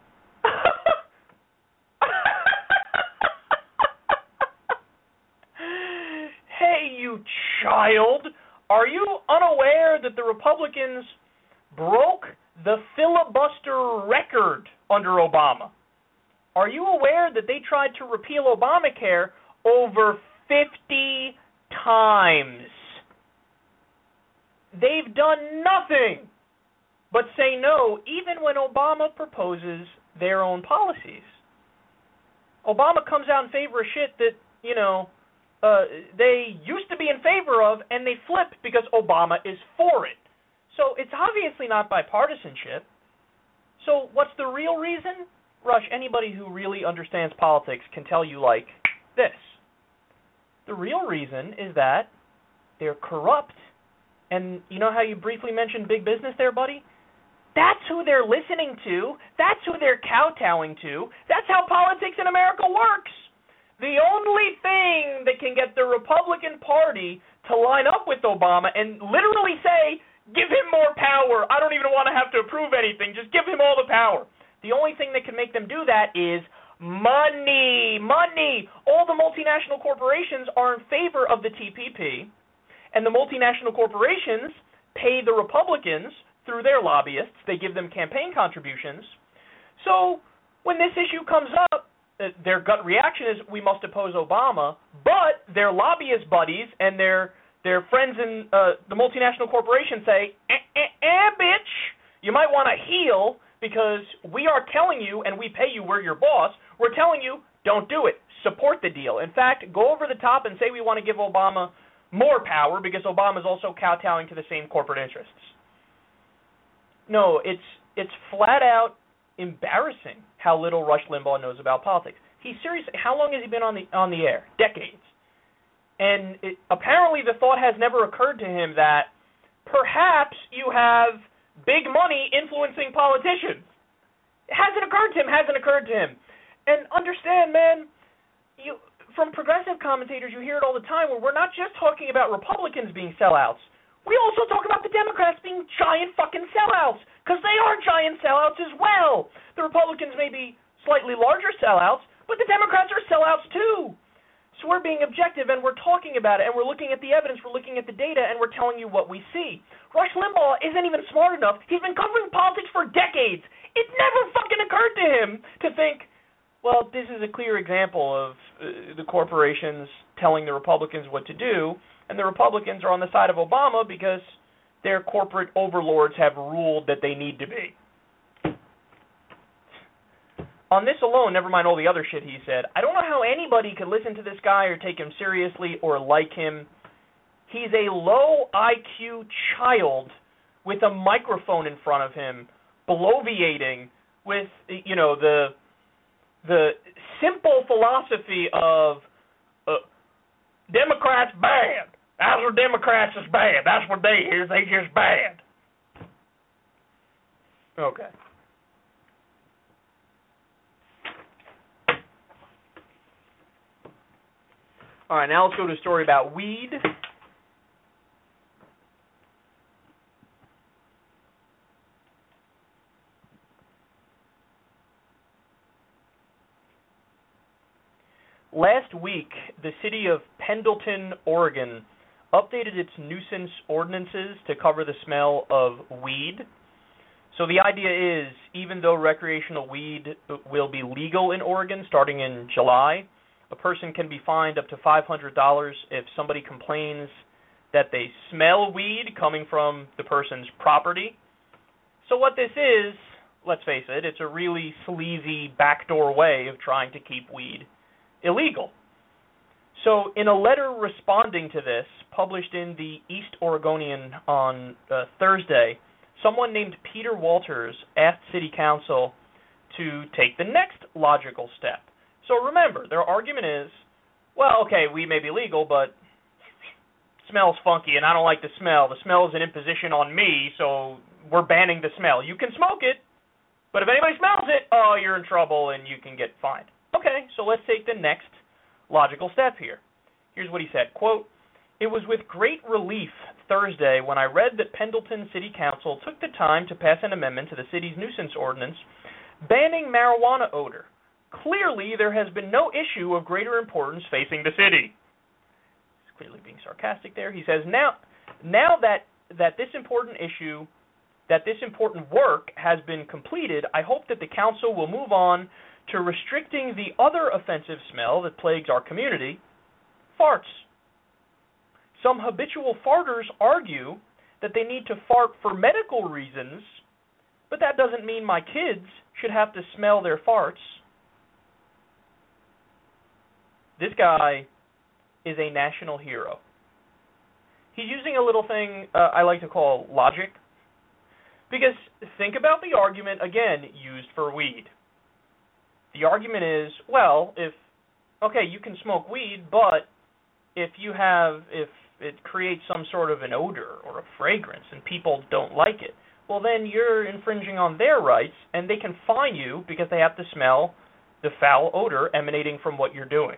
Hey, you child, are you unaware that the Republicans broke the filibuster record under Obama? Are you aware that they tried to repeal Obamacare over fifty times? They've done nothing but say no, even when Obama proposes their own policies. Obama comes out in favor of shit that, you know, uh, they used to be in favor of, and they flip because Obama is for it. So it's obviously not bipartisanship. So what's the real reason? Rush, anybody who really understands politics can tell you like this. The real reason is that they're corrupt. And you know how you briefly mentioned big business there, buddy? That's who they're listening to. That's who they're kowtowing to. That's how politics in America works. The only thing that can get the Republican Party to line up with Obama and literally say, give him more power. I don't even want to have to approve anything. Just give him all the power. The only thing that can make them do that is money. Money. All the multinational corporations are in favor of the T P P, and the multinational corporations pay the Republicans through their lobbyists. They give them campaign contributions. So when this issue comes up, their gut reaction is we must oppose Obama, but their lobbyist buddies and their their friends in uh, the multinational corporation say, eh, eh, eh, bitch, you might want to heal because we are telling you, and we pay you, we're your boss, we're telling you, don't do it. Support the deal. In fact, go over the top and say we want to give Obama more power because Obama's also kowtowing to the same corporate interests. No, it's it's flat out embarrassing how little Rush Limbaugh knows about politics. He's seriously, how long has he been on the on the air? Decades. And it, apparently the thought has never occurred to him that perhaps you have big money influencing politicians. It hasn't occurred to him, hasn't occurred to him. And understand, man, you from progressive commentators you hear it all the time where we're not just talking about Republicans being sellouts. We also talk about the Democrats being giant fucking sellouts, because they are giant sellouts as well. The Republicans may be slightly larger sellouts, but the Democrats are sellouts too. So we're being objective, and we're talking about it, and we're looking at the evidence, we're looking at the data, and we're telling you what we see. Rush Limbaugh isn't even smart enough. He's been covering politics for decades. It never fucking occurred to him to think, well, this is a clear example of uh, the corporations telling the Republicans what to do, and the Republicans are on the side of Obama because their corporate overlords have ruled that they need to be. On this alone, never mind all the other shit he said, I don't know how anybody could listen to this guy or take him seriously or like him. He's a low I Q child with a microphone in front of him, bloviating with, you know, the the simple philosophy of uh, Democrats bad. That's what Democrats is bad. That's what they is. They just bad. Okay. All right, now let's go to a story about weed. Last week, the city of Pendleton, Oregon, updated its nuisance ordinances to cover the smell of weed. So the idea is, even though recreational weed will be legal in Oregon starting in July, a person can be fined up to five hundred dollars if somebody complains that they smell weed coming from the person's property. So what this is, let's face it, it's a really sleazy backdoor way of trying to keep weed illegal. So in a letter responding to this, published in the East Oregonian on uh, Thursday, someone named Peter Walters asked City Council to take the next logical step. So remember, their argument is, well, okay, weed may be legal, but smells funky, and I don't like the smell. The smell is an imposition on me, so we're banning the smell. You can smoke it, but if anybody smells it, oh, you're in trouble, and you can get fined. Okay, so let's take the next logical step here. Here's what he said, quote, "It was with great relief Thursday when I read that Pendleton City Council took the time to pass an amendment to the city's nuisance ordinance banning marijuana odor. Clearly, there has been no issue of greater importance facing the city." He's clearly being sarcastic there. He says, now, now that, that this important issue, that this important work has been completed, I hope that the council will move on to restricting the other offensive smell that plagues our community, farts. Some habitual farters argue that they need to fart for medical reasons, but that doesn't mean my kids should have to smell their farts. This guy is a national hero. He's using a little thing uh, I like to call logic, because think about the argument, again, used for weed. The argument is, well, if, okay, you can smoke weed, but if you have, if it creates some sort of an odor or a fragrance and people don't like it, well, then you're infringing on their rights, and they can fine you because they have to smell the foul odor emanating from what you're doing.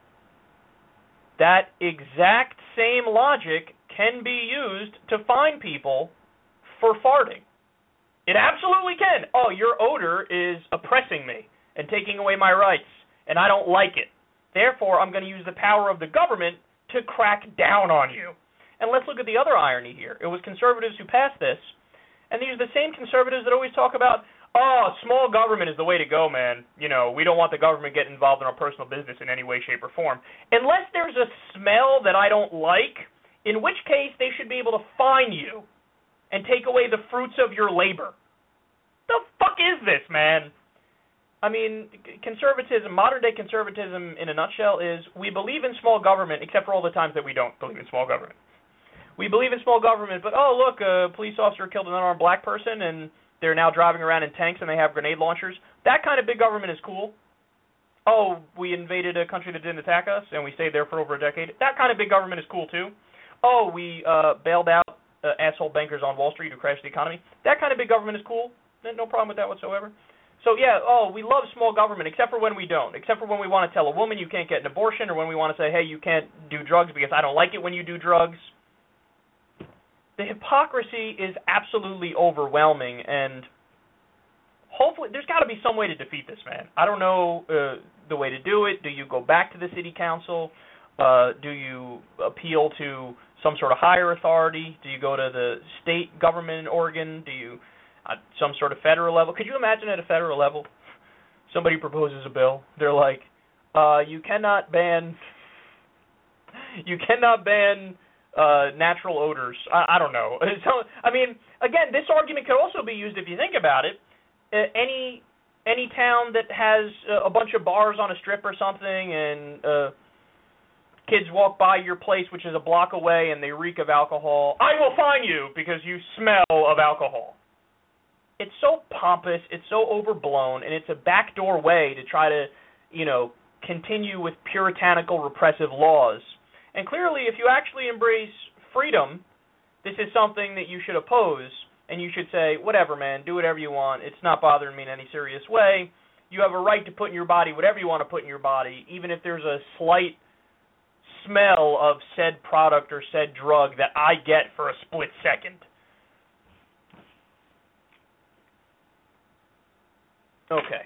That exact same logic can be used to fine people for farting. It absolutely can. Oh, your odor is oppressing me and taking away my rights, and I don't like it. Therefore, I'm going to use the power of the government to crack down on you. And let's look at the other irony here. It was conservatives who passed this, and these are the same conservatives that always talk about, oh, small government is the way to go, man. You know, we don't want the government getting involved in our personal business in any way, shape, or form. Unless there's a smell that I don't like, in which case they should be able to fine you and take away the fruits of your labor. The fuck is this, man? I mean, conservatism, modern-day conservatism in a nutshell is we believe in small government, except for all the times that we don't believe in small government. We believe in small government, but, oh, look, a police officer killed an unarmed black person, and they're now driving around in tanks and they have grenade launchers. That kind of big government is cool. Oh, we invaded a country that didn't attack us, and we stayed there for over a decade. That kind of big government is cool, too. Oh, we uh, bailed out uh, asshole bankers on Wall Street who crashed the economy. That kind of big government is cool. No problem with that whatsoever. So, yeah, oh, we love small government, except for when we don't, except for when we want to tell a woman you can't get an abortion, or when we want to say, hey, you can't do drugs because I don't like it when you do drugs. The hypocrisy is absolutely overwhelming, and hopefully there's got to be some way to defeat this, man. I don't know uh, the way to do it. Do you go back to the city council? Uh, do you appeal to some sort of higher authority? Do you go to the state government in Oregon? Do you uh, some sort of federal level? Could you imagine at a federal level, somebody proposes a bill? They're like, uh, you cannot ban, you cannot ban uh, natural odors. I, I don't know. So, I mean, again, this argument could also be used if you think about it. Uh, any any town that has uh, a bunch of bars on a strip or something, and uh, kids walk by your place, which is a block away, and they reek of alcohol, I will fine you because you smell of alcohol. It's so pompous, it's so overblown, and it's a backdoor way to try to, you know, continue with puritanical repressive laws. And clearly, if you actually embrace freedom, this is something that you should oppose, and you should say, whatever, man, do whatever you want. It's not bothering me in any serious way. You have a right to put in your body whatever you want to put in your body, even if there's a slight smell of said product or said drug that I get for a split second. Okay.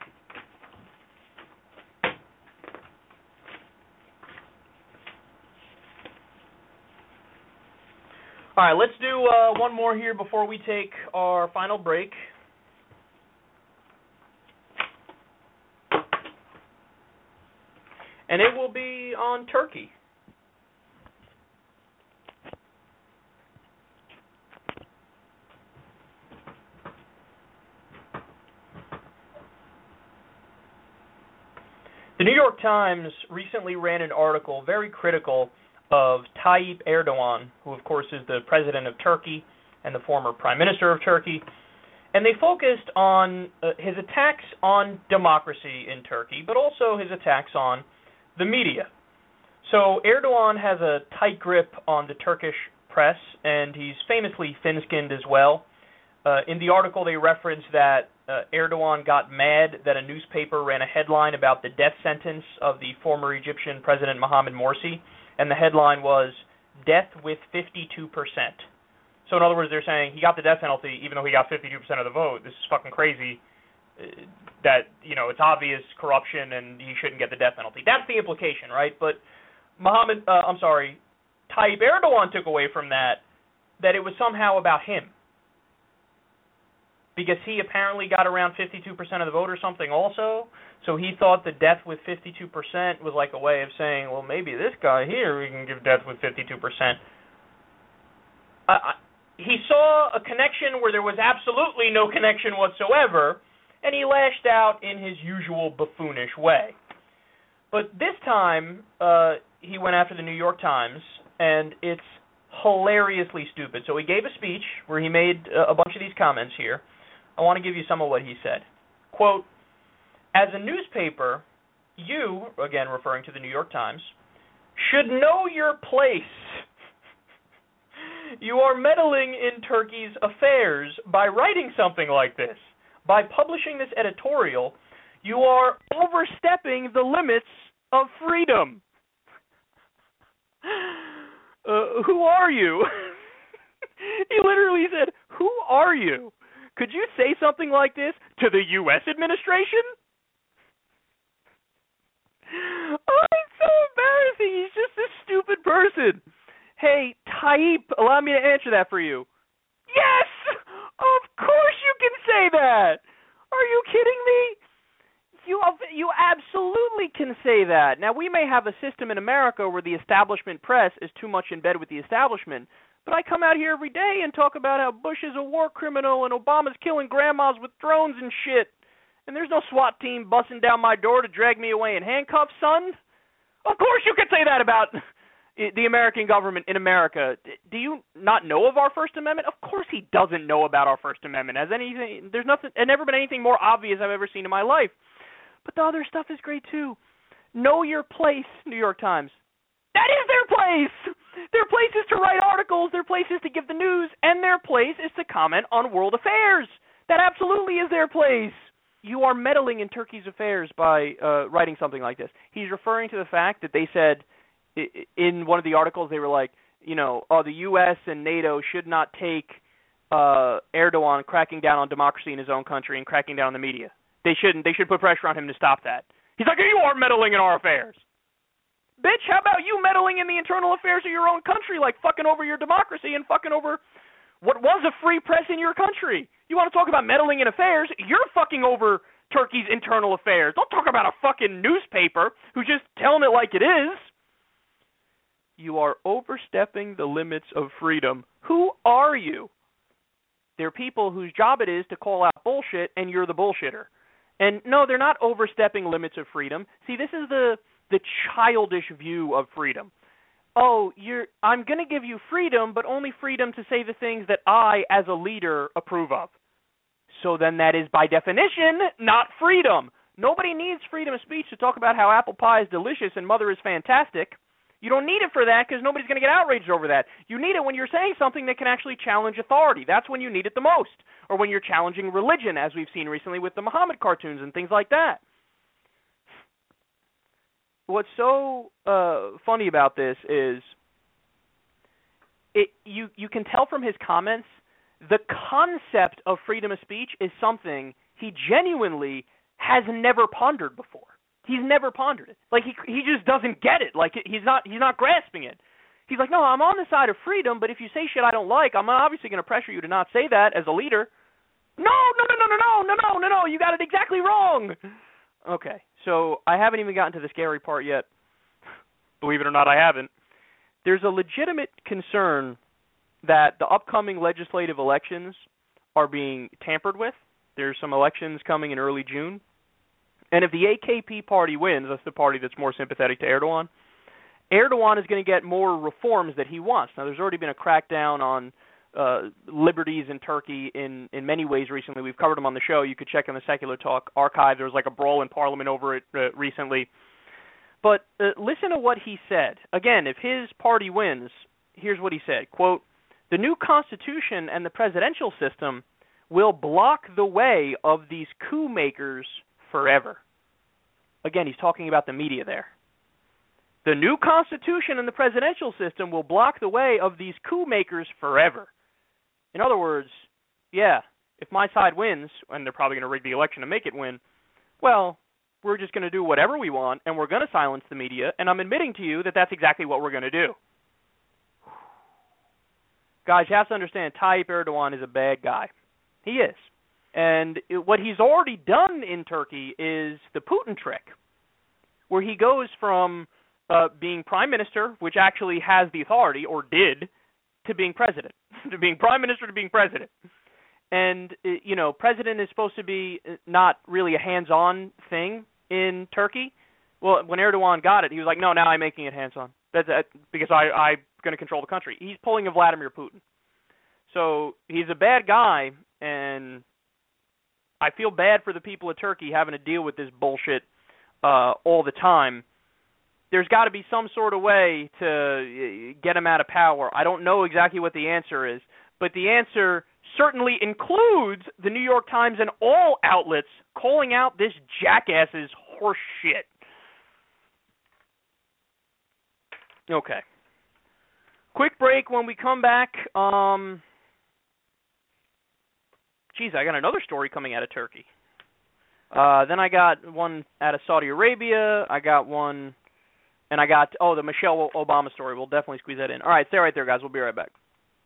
All right, let's do uh, one more here before we take our final break. And it will be on Turkey. The New York Times recently ran an article very critical of Tayyip Erdogan, who of course is the president of Turkey and the former prime minister of Turkey, and they focused on uh, his attacks on democracy in Turkey, but also his attacks on the media. So Erdogan has a tight grip on the Turkish press, and he's famously thin-skinned as well. Uh, in the article, they reference that uh, Erdogan got mad that a newspaper ran a headline about the death sentence of the former Egyptian President Mohamed Morsi, and the headline was, "Death with fifty-two percent." So in other words, they're saying he got the death penalty even though he got fifty-two percent of the vote. This is fucking crazy. Uh, that, you know, it's obvious corruption and he shouldn't get the death penalty. That's the implication, right? But Mohammed, uh, I'm sorry, Tayyip Erdogan took away from that that it was somehow about him, because he apparently got around fifty-two percent of the vote or something also. So he thought that death with fifty-two percent was like a way of saying, well, maybe this guy here, we can give death with fifty-two percent. Uh, he saw a connection where there was absolutely no connection whatsoever, and he lashed out in his usual buffoonish way. But this time, uh, he went after the New York Times, and it's hilariously stupid. So he gave a speech where he made a bunch of these comments here. I want to give you some of what he said. Quote, "As a newspaper, you," again referring to the New York Times, "should know your place. You are meddling in Turkey's affairs by writing something like this. By publishing this editorial, you are overstepping the limits of freedom." Uh, who are you? He literally said, "Who are you? Could you say something like this to the U S administration?" Oh, it's so embarrassing. He's just a stupid person. Hey, Tayyip, allow me to answer that for you. Yes! Of course you can say that! Are you kidding me? You, you absolutely can say that. Now, we may have a system in America where the establishment press is too much in bed with the establishment, but I come out here every day and talk about how Bush is a war criminal and Obama's killing grandmas with drones and shit. And there's no SWAT team busting down my door to drag me away in handcuffs, son. Of course you could say that about the American government in America. Do you not know of our First Amendment? Of course he doesn't know about our First Amendment. Has anything? There's nothing. There's never been anything more obvious I've ever seen in my life. But the other stuff is great too. Know your place, New York Times. That is their place. Their place is to write articles. Their place is to give the news, and their place is to comment on world affairs. That absolutely is their place. You are meddling in Turkey's affairs by uh, writing something like this. He's referring to the fact that they said in one of the articles, they were like, you know, oh, the U S and NATO should not take uh, Erdogan cracking down on democracy in his own country and cracking down on the media. They shouldn't. They should put pressure on him to stop that. He's like, you are meddling in our affairs. Bitch, how about you meddling in the internal affairs of your own country, like fucking over your democracy and fucking over what was a free press in your country? You want to talk about meddling in affairs? You're fucking over Turkey's internal affairs. Don't talk about a fucking newspaper who's just telling it like it is. You are overstepping the limits of freedom. Who are you? They're people whose job it is to call out bullshit, and you're the bullshitter. And no, they're not overstepping limits of freedom. See, this is the the childish view of freedom. Oh, you're I'm going to give you freedom, but only freedom to say the things that I, as a leader, approve of. So then that is, by definition, not freedom. Nobody needs freedom of speech to talk about how apple pie is delicious and mother is fantastic. You don't need it for that because nobody's going to get outraged over that. You need it when you're saying something that can actually challenge authority. That's when you need it the most. Or when you're challenging religion, as we've seen recently with the Muhammad cartoons and things like that. What's so uh, funny about this is it you, you can tell from his comments the concept of freedom of speech is something he genuinely has never pondered before. He's never pondered it. Like, he he just doesn't get it. Like, he's not he's not grasping it. He's like, no, I'm on the side of freedom, but if you say shit I don't like, I'm obviously going to pressure you to not say that as a leader. No, no, no, no, no, no, no, no, no, no, you got it exactly wrong. Okay, so I haven't even gotten to the scary part yet. Believe it or not, I haven't. There's a legitimate concern that the upcoming legislative elections are being tampered with. There's some elections coming in early June. And if the A K P party wins, that's the party that's more sympathetic to Erdogan, Erdogan is going to get more reforms that he wants. Now, there's already been a crackdown on uh, liberties in Turkey in, in many ways recently. We've covered them on the show. You could check in the Secular Talk archive. There was like a brawl in Parliament over it uh, recently. But uh, listen to what he said. Again, if his party wins, here's what he said. Quote, the new constitution and the presidential system will block the way of these coup makers forever. Again, he's talking about the media there. The new constitution and the presidential system will block the way of these coup makers forever. In other words, yeah, if my side wins, and they're probably going to rig the election to make it win, well, we're just going to do whatever we want, and we're going to silence the media, and I'm admitting to you that that's exactly what we're going to do. Guys, you have to understand, Tayyip Erdogan is a bad guy. He is. And it, what he's already done in Turkey is the Putin trick, where he goes from uh, being prime minister, which actually has the authority, or did, to being president, to being prime minister to being president. And, you know, president is supposed to be not really a hands-on thing in Turkey. Well, when Erdogan got it, he was like, no, now I'm making it hands-on. That's uh, because I, I'm going to control the country. He's pulling a Vladimir Putin. So he's a bad guy, and I feel bad for the people of Turkey having to deal with this bullshit uh, all the time. There's got to be some sort of way to get him out of power. I don't know exactly what the answer is, but the answer certainly includes the New York Times and all outlets calling out this jackass's horse shit. Okay. Quick break. When we come back, um, geez, I got another story coming out of Turkey. Uh, then I got one out of Saudi Arabia. I got one, and I got, oh, the Michelle Obama story. We'll definitely squeeze that in. All right, stay right there, guys. We'll be right back.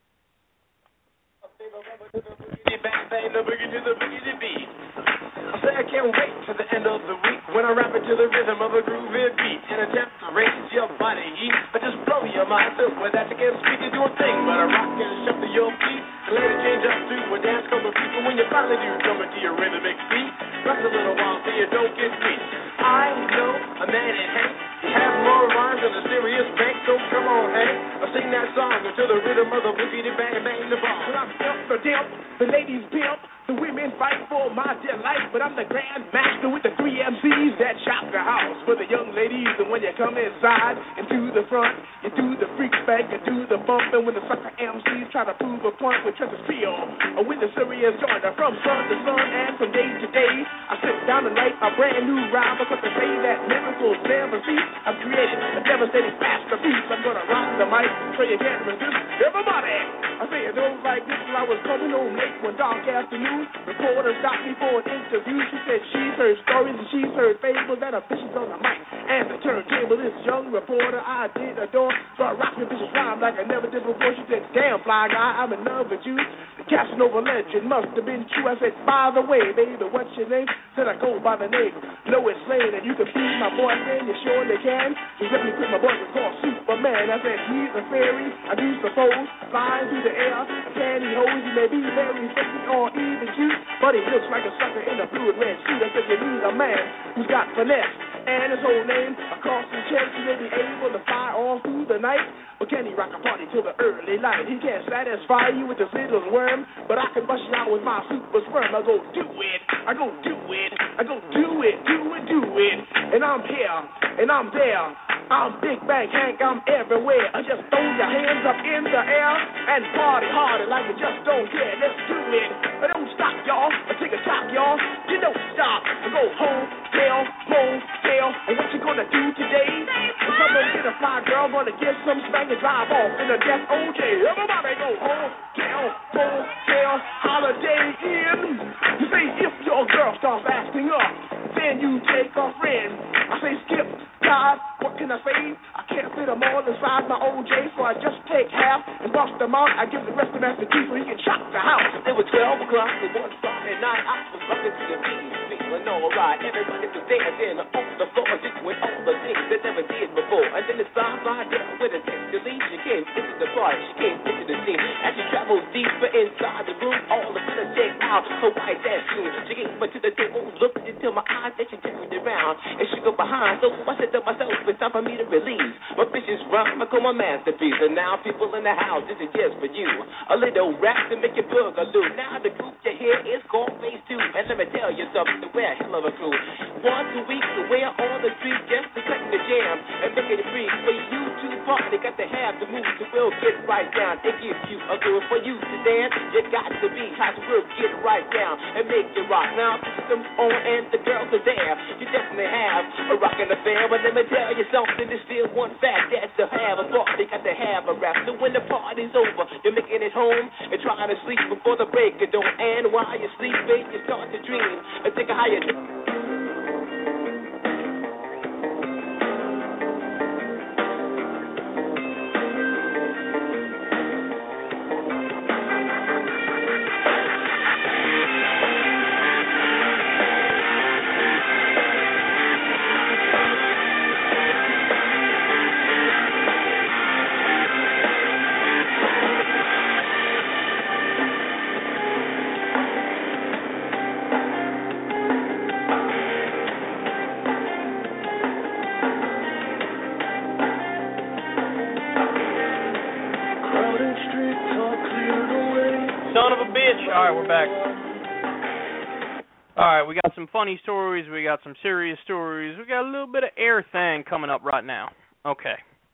I say I can't wait to the end of the week when I rap it to the rhythm of a groovy beat and attempt to raise your body heat, but just blow your mind so with that you can't speak to do a thing but a rock and shuffle your feet and let it change up to a dance called the people when you finally do jump into your rhythmic beat. Rest a little while so you don't get beat. I know a man in Hank, he has more rhymes than a serious bank, so come on Hank, I'll sing that song to the rhythm of the boogie bang bang the ball. When I'm pimp the dimp, the ladies pimp, the women fight for my delight, but I'm the grand master with the three M Cs that shop the house for the young ladies. And when you come inside and to the front, you do the freak spank, you do the bump, and when the sucker M Cs try to prove a point with Trevor Trio, or with the serious joiner from sun to sun and from day to day, I sit down and write a brand new rhyme because they say that miracles never cease. I've created a devastating masterpiece. I'm gonna rock the mic so you can't resist. Everybody, I say it goes like this. Till I was coming home late one dark afternoon. Reporter stopped me for an interview. She said she's heard stories and she's heard fables that are vicious on the mic. And the turntable, this young reporter I did adore. So I rocked the vicious rhyme like I never did before. She said, damn, fly guy, I'm in love with you. The Casanova legend must have been true. I said, by the way, baby, what's your name? Said I go by the name Lois Lane, and you can be my boyfriend, you surely can. She let me put my boyfriend called Superman. I said, he's a fairy, I do suppose, flying through the air, pantyhose. He may be very sexy or even cute, but he looks like a sucker in a blue and red suit. I said, you need a man who's got finesse and his whole name across his chest. He may be able to fly all through the night, but can he rock a party till the early light? He can't satisfy you with his little worm, but I can bust you out with my super sperm. I go do it, I go do it, I go do it, do it, do it. And I'm here, and I'm there. I'm Big Bang Hank, I'm everywhere. I just throw your hands up in the air and party harder like you just don't care. Let's do it. But don't stop, y'all. I take a top, y'all. You don't stop. I go home, tail, home, tail. And what you gonna do today? Come on, get a fly girl, gonna get some spank and drive off in a death O J. Everybody go home, tail, home, tail, holiday in. You say if your girl starts acting up, then you take a friend. I say skip, God, what can I say? I can't fit them all inside my O J, so I just take half and bust them out. I give the rest to Master G so he can chop the house. It was twelve o'clock and one Friday night. I was rocking to the beat, feeling all right. Everybody was dancing on the floor, doing all the things they never did before. And then the sci-fi girl with a sexy lead, she came into the party, she came into the scene. As she traveled deeper inside the room, all the fellas checked out her white ass shoes. She came up to the table, looked into my eyes, then she turned around and she go behind. So I said to myself, it's time for me to release my vicious rhyme, I call my masterpiece. And now people in the house, this is just for you. A little rap to make you boogaloo. Now the group you hear is called Phase Two. And let me tell you something, we're a hell of a crew. Once a week, we're on the street just to cut the jam and make it free for you to party. Got to have the move to will get right down and give you a groove. For you to dance, you got to be hot to work, get right down and make it rock. Now systems on and the girls are there. You definitely have a rockin' affair, but let me tell you something, there's still one fact, that's to have a party, got to have a rap. So when the party's over, you're making it home and trying to sleep before the break of dawn. And while you're sleeping, you start to dream and think of how you do. Son of a bitch. All right, we're back. All right, we got some funny stories. We got some serious stories. We got a little bit of air thing coming up right now. Okay.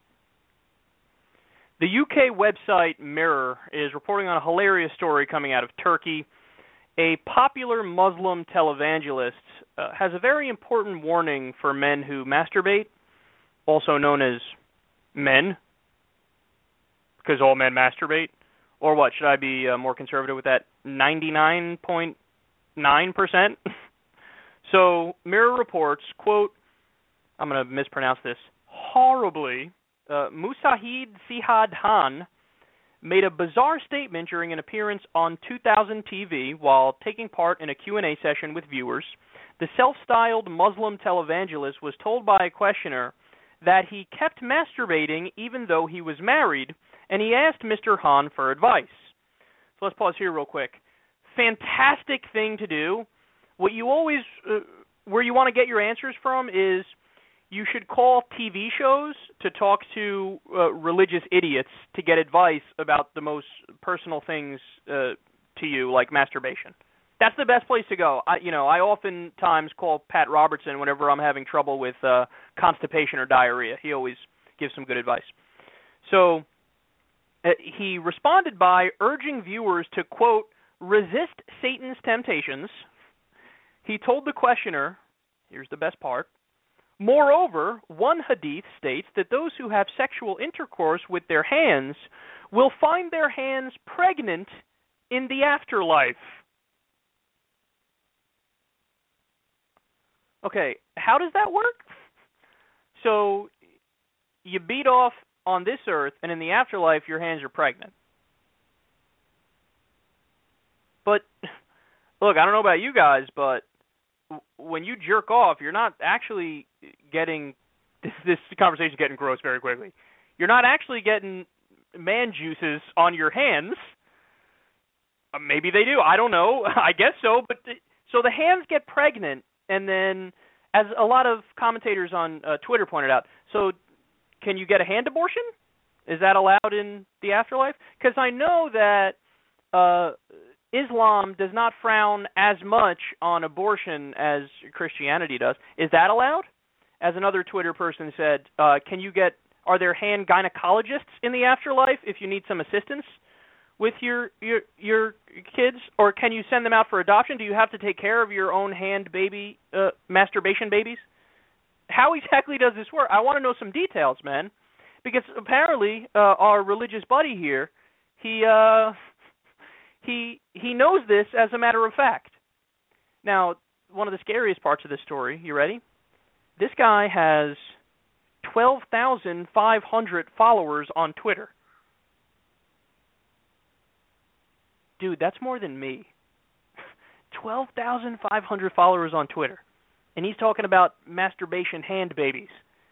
The U K website Mirror is reporting on a hilarious story coming out of Turkey. A popular Muslim televangelist uh, has a very important warning for men who masturbate, also known as men, because all men masturbate. Or what, should I be uh, more conservative with that? ninety-nine point nine percent? So, Mirror reports, quote, I'm going to mispronounce this horribly, uh, Musahid Sihad Han made a bizarre statement during an appearance on two thousand T V while taking part in a Q and A session with viewers. The self-styled Muslim televangelist was told by a questioner that he kept masturbating even though he was married, and he asked Mister Han for advice. So let's pause here real quick. Fantastic thing to do. What you always, uh, where you want to get your answers from is you should call T V shows to talk to uh, religious idiots to get advice about the most personal things uh, to you, like masturbation. That's the best place to go. I, you know, I oftentimes call Pat Robertson whenever I'm having trouble with uh, constipation or diarrhea. He always gives some good advice. So uh, he responded by urging viewers to, quote, resist Satan's temptations. He told the questioner, here's the best part, moreover, one hadith states that those who have sexual intercourse with their hands will find their hands pregnant in the afterlife. Okay, how does that work? So you beat off on this earth, and in the afterlife, your hands are pregnant. But, look, I don't know about you guys, but when you jerk off, you're not actually getting, this, this conversation is getting gross very quickly, you're not actually getting man juices on your hands. Uh, maybe they do, I don't know, I guess so, but the, so the hands get pregnant, and then, as a lot of commentators on uh, Twitter pointed out, so can you get a hand abortion? Is that allowed in the afterlife? Because I know that uh, Islam does not frown as much on abortion as Christianity does. Is that allowed? As another Twitter person said, uh, can you get, are there hand gynecologists in the afterlife if you need some assistance with your, your your kids, or can you send them out for adoption? Do you have to take care of your own hand baby, uh, masturbation babies? How exactly does this work? I want to know some details, man, because apparently uh, our religious buddy here, he uh, he he knows this as a matter of fact. Now, one of the scariest parts of this story, you ready? This guy has twelve thousand five hundred followers on Twitter. Dude, that's more than me. twelve thousand five hundred followers on Twitter. And he's talking about masturbation hand babies.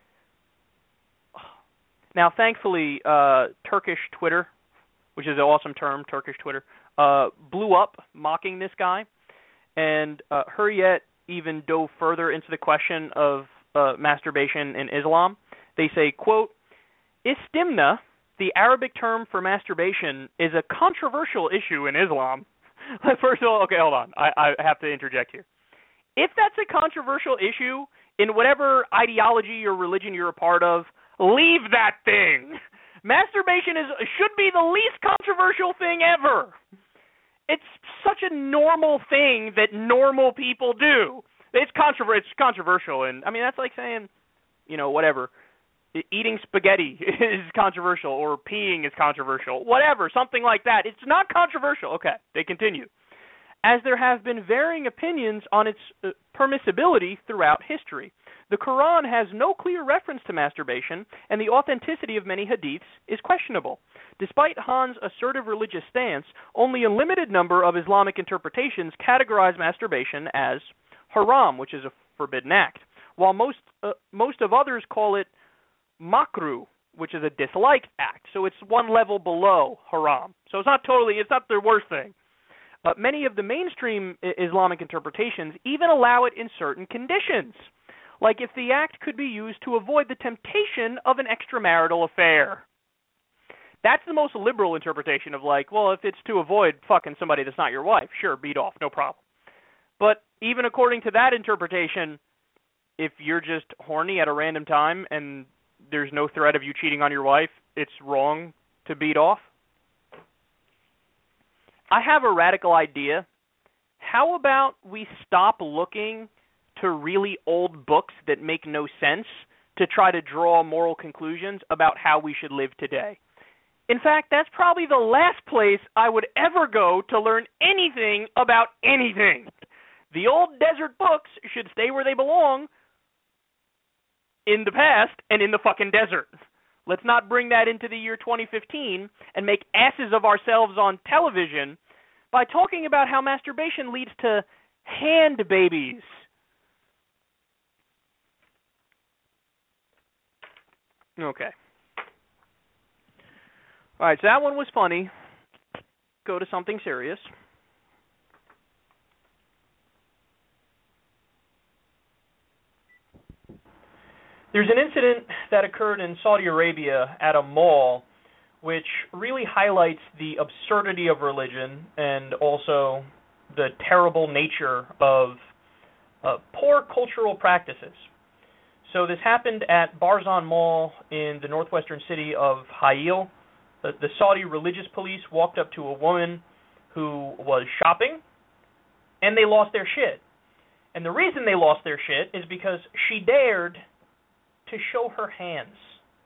Now, thankfully, uh, Turkish Twitter, which is an awesome term, Turkish Twitter, uh, blew up mocking this guy. And uh, Hurriyet even dove further into the question of uh, masturbation in Islam. They say, quote, Istimna, the Arabic term for masturbation, is a controversial issue in Islam. First of all, okay, hold on. I, I have to interject here. If that's a controversial issue in whatever ideology or religion you're a part of, leave that thing. Masturbation is should be the least controversial thing ever. It's such a normal thing that normal people do. It's controver- It's controversial, and I mean that's like saying, you know, whatever. Eating spaghetti is controversial, or peeing is controversial, whatever, something like that. It's not controversial. Okay, they continue. As there have been varying opinions on its uh, permissibility throughout history. The Quran has no clear reference to masturbation, and the authenticity of many hadiths is questionable. Despite Han's assertive religious stance, only a limited number of Islamic interpretations categorize masturbation as haram, which is a forbidden act, while most uh, most of others call it makruh, which is a disliked act. So it's one level below haram. So it's not totally, it's not the worst thing. Uh, many of the mainstream Islamic interpretations even allow it in certain conditions, like if the act could be used to avoid the temptation of an extramarital affair. That's the most liberal interpretation of like, well, if it's to avoid fucking somebody that's not your wife, sure, beat off, no problem. But even according to that interpretation, if you're just horny at a random time and there's no threat of you cheating on your wife, it's wrong to beat off. I have a radical idea. How about we stop looking to really old books that make no sense to try to draw moral conclusions about how we should live today? In fact, that's probably the last place I would ever go to learn anything about anything. The old desert books should stay where they belong, in the past and in the fucking desert. Let's not bring that into the year twenty fifteen and make asses of ourselves on television by talking about how masturbation leads to hand babies. Okay. All right, so that one was funny. Go to something serious. There's an incident that occurred in Saudi Arabia at a mall which really highlights the absurdity of religion and also the terrible nature of uh, poor cultural practices. So this happened at Barzan Mall in the northwestern city of Ha'il. The, the Saudi religious police walked up to a woman who was shopping, and they lost their shit. And the reason they lost their shit is because she dared to show her hands.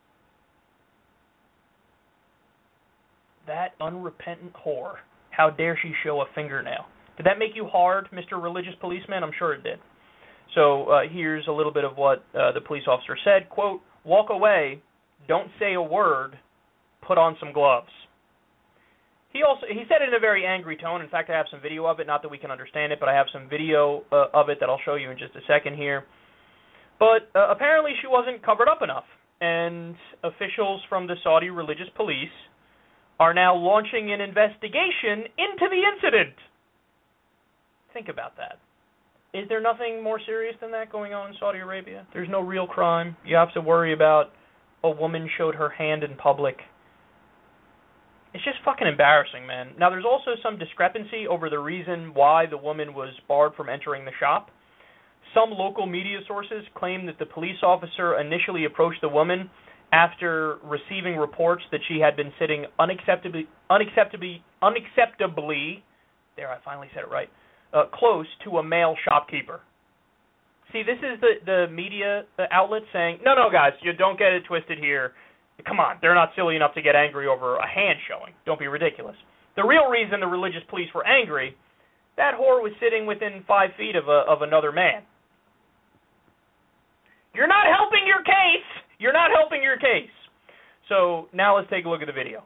That unrepentant whore. How dare she show a fingernail? Did that make you hard, Mister Religious Policeman? I'm sure it did. So uh, here's a little bit of what uh, the police officer said, quote, "Walk away, don't say a word, put on some gloves." He also he said it in a very angry tone. In fact, I have some video of it, not that we can understand it, but I have some video uh, of it that I'll show you in just a second here. But uh, apparently she wasn't covered up enough, and officials from the Saudi religious police are now launching an investigation into the incident. Think about that. Is there nothing more serious than that going on in Saudi Arabia? There's no real crime. You have to worry about a woman showed her hand in public. It's just fucking embarrassing, man. Now, there's also some discrepancy over the reason why the woman was barred from entering the shop. Some local media sources claim that the police officer initially approached the woman after receiving reports that she had been sitting unacceptably, unacceptably, unacceptably, there, I finally said it right, uh, close to a male shopkeeper. See, this is the, the media outlet saying, no, no, guys, you don't get it twisted here. Come on, they're not silly enough to get angry over a hand showing. Don't be ridiculous. The real reason the religious police were angry, that whore was sitting within five feet of a, of another man. You're not helping your case. You're not helping your case. So now let's take a look at the video.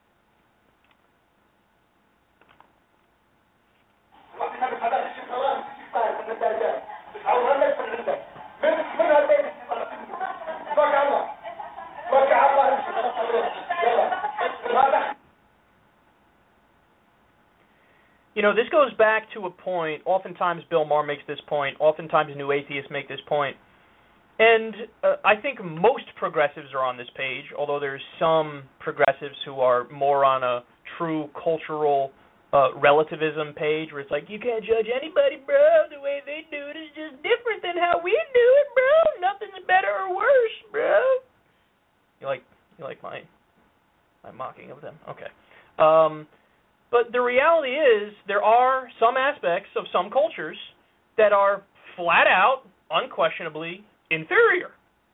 You know, this goes back to a point, oftentimes Bill Maher makes this point, oftentimes New Atheists make this point, and uh, I think most progressives are on this page, although there's some progressives who are more on a true cultural uh, relativism page, where it's like, you can't judge anybody, bro, the way they do it is just different than how we do it, bro, nothing's better or worse, bro. You like, you like my, my mocking of them? Okay. Um... But the reality is there are some aspects of some cultures that are flat out, unquestionably, inferior.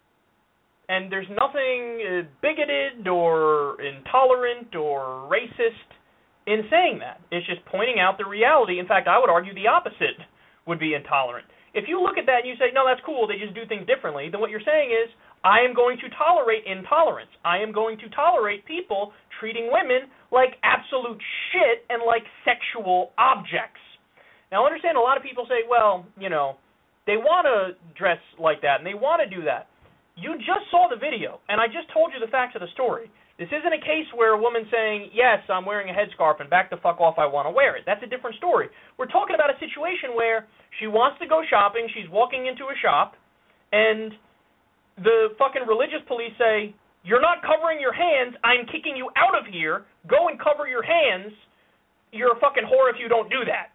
And there's nothing uh, bigoted or intolerant or racist in saying that. It's just pointing out the reality. In fact, I would argue the opposite would be intolerant. If you look at that and you say, no, that's cool, they just do things differently, then what you're saying is, I am going to tolerate intolerance. I am going to tolerate people treating women like absolute shit and like sexual objects. Now, understand a lot of people say, well, you know, they want to dress like that and they want to do that. You just saw the video, and I just told you the facts of the story. This isn't a case where a woman saying, yes, I'm wearing a headscarf and back the fuck off, I want to wear it. That's a different story. We're talking about a situation where she wants to go shopping, she's walking into a shop, and the fucking religious police say, you're not covering your hands, I'm kicking you out of here, go and cover your hands, you're a fucking whore if you don't do that.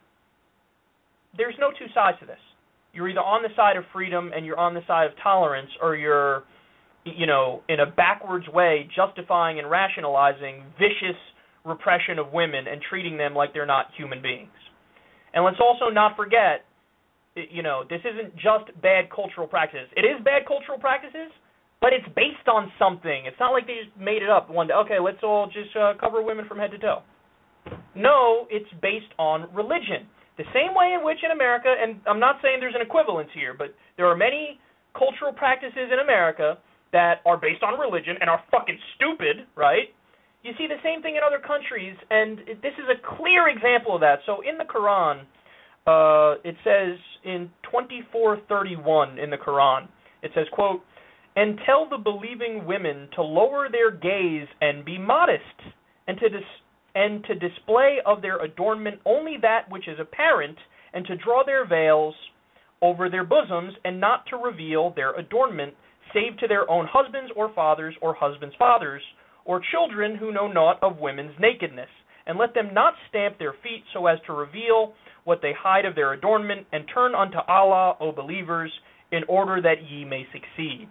There's no two sides to this. You're either on the side of freedom and you're on the side of tolerance, or you're, you know, in a backwards way justifying and rationalizing vicious repression of women and treating them like they're not human beings. And let's also not forget, you know, this isn't just bad cultural practices. It is bad cultural practices, but it's based on something. It's not like they just made it up one day. Okay, let's all just uh, cover women from head to toe. No, it's based on religion. The same way in which in America, and I'm not saying there's an equivalence here, but there are many cultural practices in America that are based on religion and are fucking stupid, right? You see the same thing in other countries, and this is a clear example of that. So in the Quran, uh, it says in twenty-four thirty-one in the Quran, it says, quote, and tell the believing women to lower their gaze and be modest, and to dis- and to display of their adornment only that which is apparent, and to draw their veils over their bosoms, and not to reveal their adornment, save to their own husbands or fathers or husbands' fathers, or children who know naught of women's nakedness. And let them not stamp their feet so as to reveal what they hide of their adornment, and turn unto Allah, O believers, in order that ye may succeed.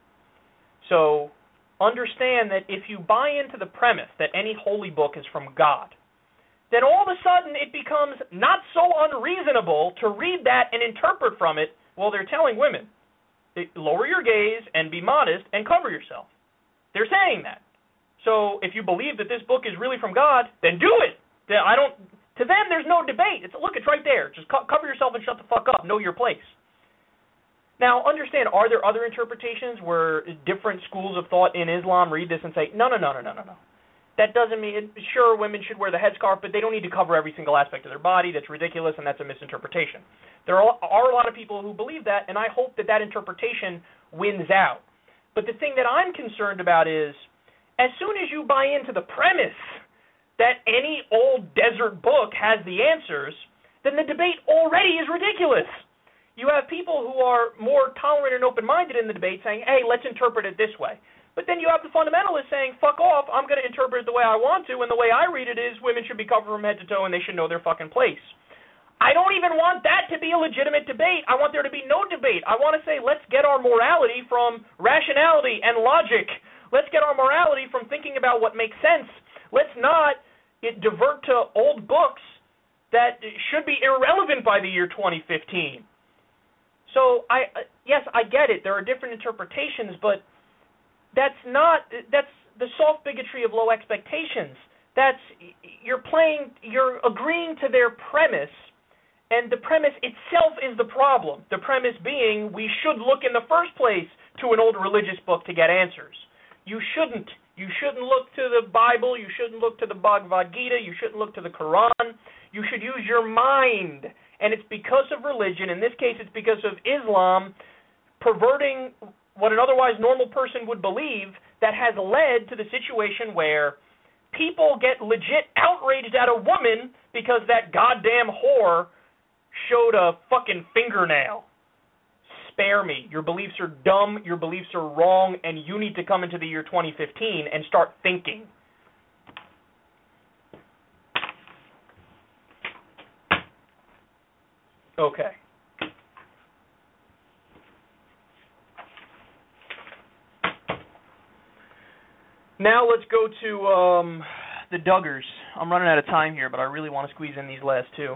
So, understand that if you buy into the premise that any holy book is from God, then all of a sudden it becomes not so unreasonable to read that and interpret from it, well, they're telling women, lower your gaze and be modest and cover yourself. They're saying that. So if you believe that this book is really from God, then do it. I don't. To them, there's no debate. It's look, it's right there. Just co- cover yourself and shut the fuck up. Know your place. Now, understand, are there other interpretations where different schools of thought in Islam read this and say, no, no, no, no, no, no, no. That doesn't mean, sure, women should wear the headscarf, but they don't need to cover every single aspect of their body. That's ridiculous, and that's a misinterpretation. There are, are a lot of people who believe that, and I hope that that interpretation wins out. But the thing that I'm concerned about is, as soon as you buy into the premise that any old desert book has the answers, then the debate already is ridiculous. You have people who are more tolerant and open-minded in the debate saying, hey, let's interpret it this way. But then you have the fundamentalists saying, fuck off, I'm going to interpret it the way I want to, and the way I read it is women should be covered from head to toe and they should know their fucking place. I don't even want that to be a legitimate debate. I want there to be no debate. I want to say, let's get our morality from rationality and logic. Let's get our morality from thinking about what makes sense. Let's not it divert to old books that should be irrelevant by the year twenty fifteen. So, I uh, yes, I get it. There are different interpretations, but that's not, that's the soft bigotry of low expectations. That's, you're playing, you're agreeing to their premise, and the premise itself is the problem. The premise being we should look in the first place to an old religious book to get answers. You shouldn't. You shouldn't look to the Bible. You shouldn't look to the Bhagavad Gita. You shouldn't look to the Quran. You should use your mind. And it's because of religion. In this case, it's because of Islam perverting what an otherwise normal person would believe that has led to the situation where people get legit outraged at a woman because that goddamn whore showed a fucking fingernail. Spare me. Your beliefs are dumb, your beliefs are wrong, and you need to come into the year twenty fifteen and start thinking. Okay. Now let's go to um, the Duggars. I'm running out of time here, but I really want to squeeze in these last two.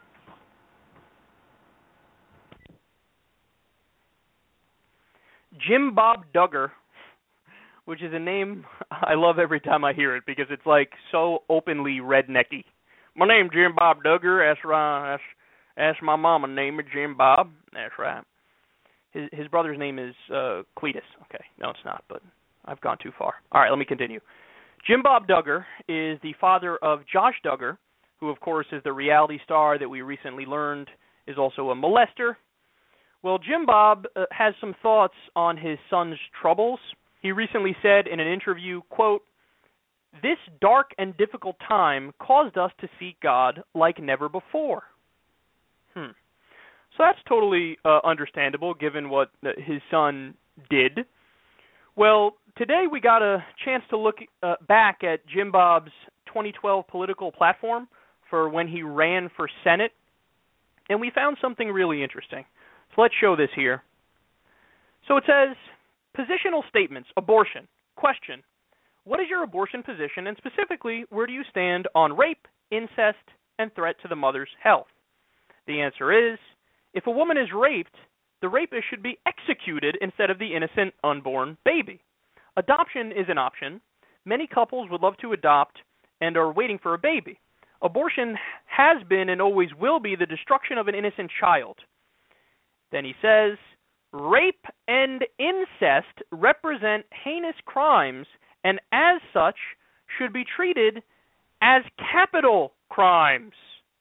Jim Bob Duggar, which is a name I love every time I hear it because it's like so openly rednecky. My name's Jim Bob Duggar. That's right. That's, that's my mama name is Jim Bob. That's right. His his brother's name is uh, Cletus. Okay, no, it's not, but I've gone too far. All right, let me continue. Jim Bob Duggar is the father of Josh Duggar, who, of course, is the reality star that we recently learned is also a molester. Well, Jim Bob uh, has some thoughts on his son's troubles. He recently said in an interview, quote, "This dark and difficult time caused us to seek God like never before." Hmm. So that's totally uh, understandable given what uh, his son did. Well, today we got a chance to look uh, back at Jim Bob's twenty twelve political platform for when he ran for Senate, and we found something really interesting. So let's show this here. So it says, positional statements, abortion. Question, what is your abortion position, and specifically, where do you stand on rape, incest, and threat to the mother's health? The answer is, if a woman is raped, the rapist should be executed instead of the innocent unborn baby. Adoption is an option. Many couples would love to adopt and are waiting for a baby. Abortion has been and always will be the destruction of an innocent child. Then he says, rape and incest represent heinous crimes and as such should be treated as capital crimes.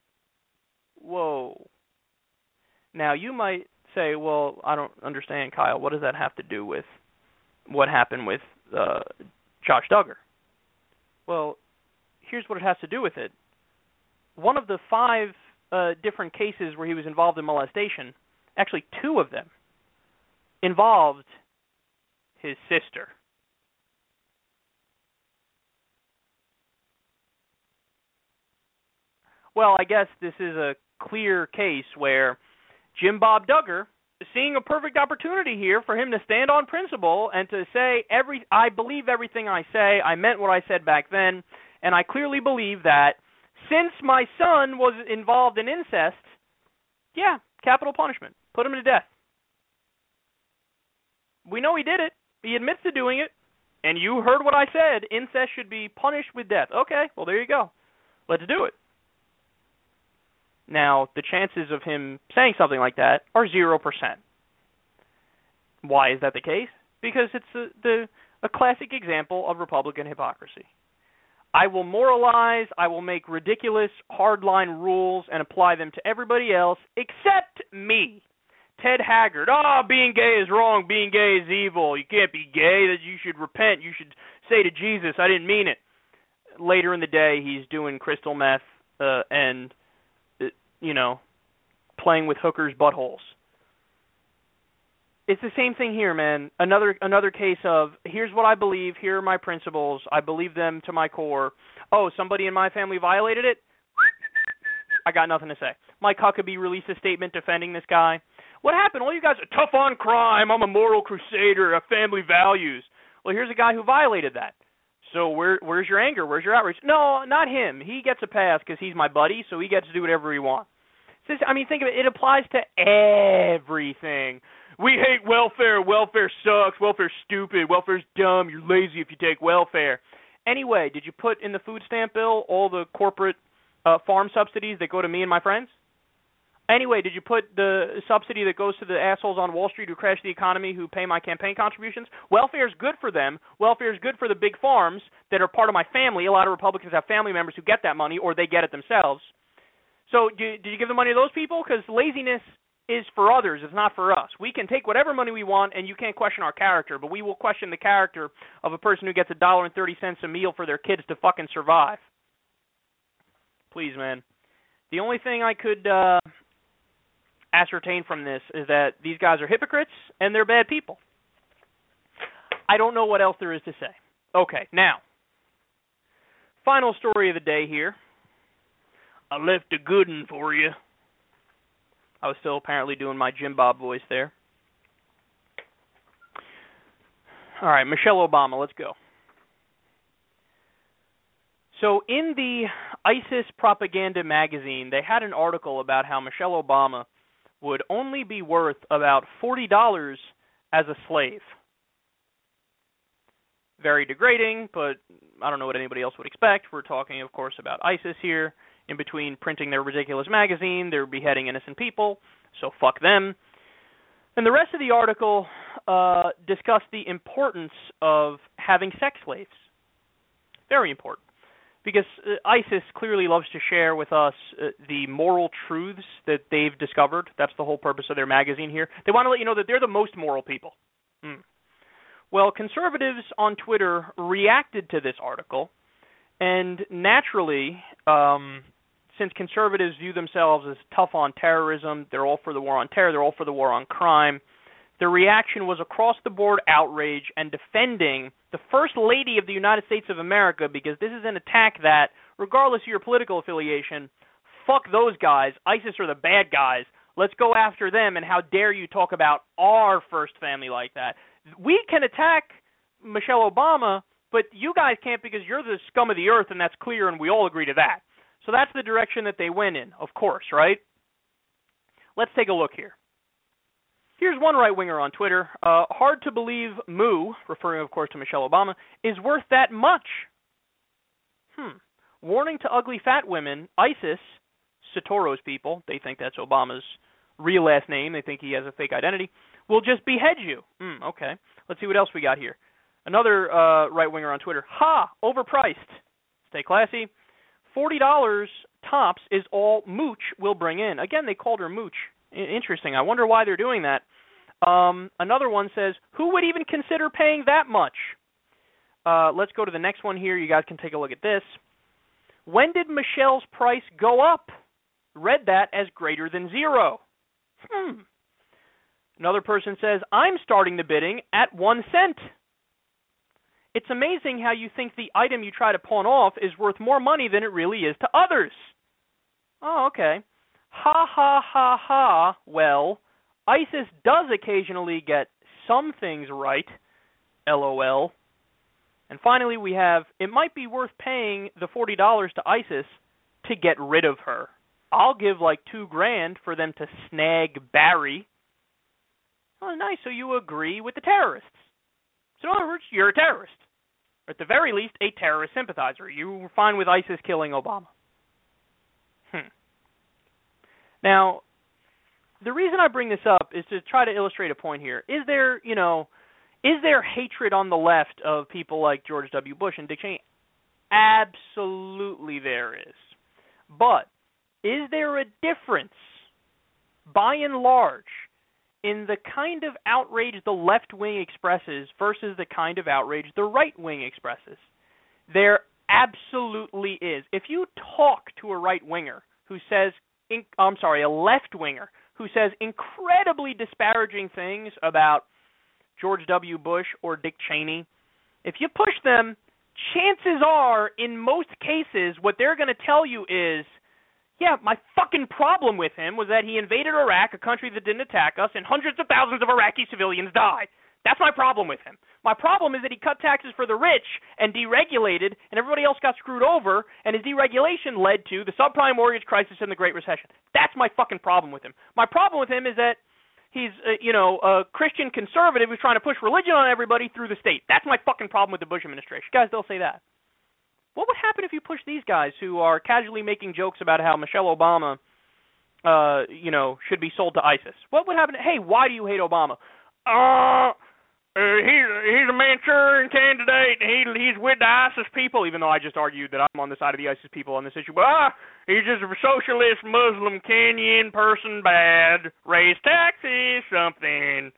Whoa. Now you might say, well, I don't understand, Kyle. What does that have to do with what happened with uh, Josh Duggar? Well, here's what it has to do with it. One of the five uh, different cases where he was involved in molestation, actually two of them, involved his sister. Well, I guess this is a clear case where Jim Bob Duggar, seeing a perfect opportunity here for him to stand on principle and to say, every I believe everything I say, I meant what I said back then, and I clearly believe that since my son was involved in incest, yeah, capital punishment. Put him to death. We know he did it. He admits to doing it, and you heard what I said. Incest should be punished with death. Okay, well, there you go. Let's do it. Now, the chances of him saying something like that are zero percent. Why is that the case? Because it's a, the, a classic example of Republican hypocrisy. I will moralize, I will make ridiculous, hardline rules and apply them to everybody else except me. Ted Haggard. Oh, being gay is wrong. Being gay is evil. You can't be gay. That you should repent. You should say to Jesus, I didn't mean it. Later in the day, he's doing crystal meth uh, and, uh, you know, playing with hookers' buttholes. It's the same thing here, man. Another another case of, here's what I believe, here are my principles, I believe them to my core. Oh, somebody in my family violated it? I got nothing to say. Mike Huckabee released a statement defending this guy. What happened? Well, you guys are tough on crime, I'm a moral crusader, I have family values. Well, here's a guy who violated that. So where where's your anger? Where's your outrage? No, not him. He gets a pass because he's my buddy, so he gets to do whatever he wants. I mean, think of it. It applies to everything. We hate welfare. Welfare sucks. Welfare's stupid. Welfare's dumb. You're lazy if you take welfare. Anyway, did you put in the food stamp bill all the corporate uh, farm subsidies that go to me and my friends? Anyway, did you put the subsidy that goes to the assholes on Wall Street who crash the economy who pay my campaign contributions? Welfare is good for them. Welfare is good for the big farms that are part of my family. A lot of Republicans have family members who get that money or they get it themselves. So did you give the money to those people? Because laziness is for others. It's not for us. We can take whatever money we want, and you can't question our character, but we will question the character of a person who gets a dollar and thirty cents a meal for their kids to fucking survive. Please, man. The only thing I could uh, ascertain from this is that these guys are hypocrites, and they're bad people. I don't know what else there is to say. Okay, now, final story of the day here. I left a good one for you. I was still apparently doing my Jim Bob voice there. All right, Michelle Obama, let's go. So in the ISIS Propaganda magazine, they had an article about how Michelle Obama would only be worth about forty dollars as a slave. Very degrading, but I don't know what anybody else would expect. We're talking, of course, about ISIS here. In between printing their ridiculous magazine, they're beheading innocent people, so fuck them. And the rest of the article uh, discussed the importance of having sex slaves. Very important. Because uh, ISIS clearly loves to share with us uh, the moral truths that they've discovered. That's the whole purpose of their magazine here. They want to let you know that they're the most moral people. Hmm. Well, conservatives on Twitter reacted to this article, and naturally, um, since conservatives view themselves as tough on terrorism, they're all for the war on terror, they're all for the war on crime, their reaction was across-the-board outrage and defending the First Lady of the United States of America, because this is an attack that, regardless of your political affiliation, fuck those guys, ISIS are the bad guys, let's go after them, and how dare you talk about our first family like that. We can attack Michelle Obama, but you guys can't because you're the scum of the earth, and that's clear, and we all agree to that. So that's the direction that they went in, of course, right? Let's take a look here. Here's one right-winger on Twitter. Uh, hard to believe Moo, referring, of course, to Michelle Obama, is worth that much. Hmm. Warning to ugly fat women, ISIS, Sotoros people, they think that's Obama's real last name, they think he has a fake identity, will just behead you. Hmm, okay. Let's see what else we got here. Another uh, right-winger on Twitter. Ha! Overpriced. Stay classy. forty dollars tops is all Mooch will bring in. Again, they called her Mooch. I- interesting. I wonder why they're doing that. Um, another one says, who would even consider paying that much? Uh, let's go to the next one here. You guys can take a look at this. When did Michelle's price go up? Read that as greater than zero. Hmm. Another person says, I'm starting the bidding at one cent. It's amazing how you think the item you try to pawn off is worth more money than it really is to others. Oh, okay. Ha, ha, ha, ha. Well, ISIS does occasionally get some things right. LOL. And finally, we have, it might be worth paying the forty dollars to ISIS to get rid of her. I'll give like two grand for them to snag Barry. Oh, nice. So you agree with the terrorists. So in other words, you're a terrorist. Or at the very least, a terrorist sympathizer. You were fine with ISIS killing Obama. Hmm. Now, the reason I bring this up is to try to illustrate a point here. Is there, you know, is there hatred on the left of people like George W. Bush and Dick Cheney? Absolutely there is. But is there a difference, by and large, in the kind of outrage the left wing expresses versus the kind of outrage the right wing expresses? There absolutely is. If you talk to a right winger who says, in, I'm sorry, a left winger who says incredibly disparaging things about George W. Bush or Dick Cheney, if you push them, chances are, in most cases, what they're going to tell you is, yeah, my fucking problem with him was that he invaded Iraq, a country that didn't attack us, and hundreds of thousands of Iraqi civilians died. That's my problem with him. My problem is that he cut taxes for the rich and deregulated, and everybody else got screwed over, and his deregulation led to the subprime mortgage crisis and the Great Recession. That's my fucking problem with him. My problem with him is that he's, uh, you know, a Christian conservative who's trying to push religion on everybody through the state. That's my fucking problem with the Bush administration. Guys, they'll say that. What would happen if you push these guys who are casually making jokes about how Michelle Obama, uh, you know, should be sold to ISIS? What would happen? Hey, why do you hate Obama? Uh, uh he's he's a Manchurian candidate. And he he's with the ISIS people. Even though I just argued that I'm on the side of the ISIS people on this issue, but ah, he's just a socialist Muslim Kenyan person. Bad, raise taxes, something.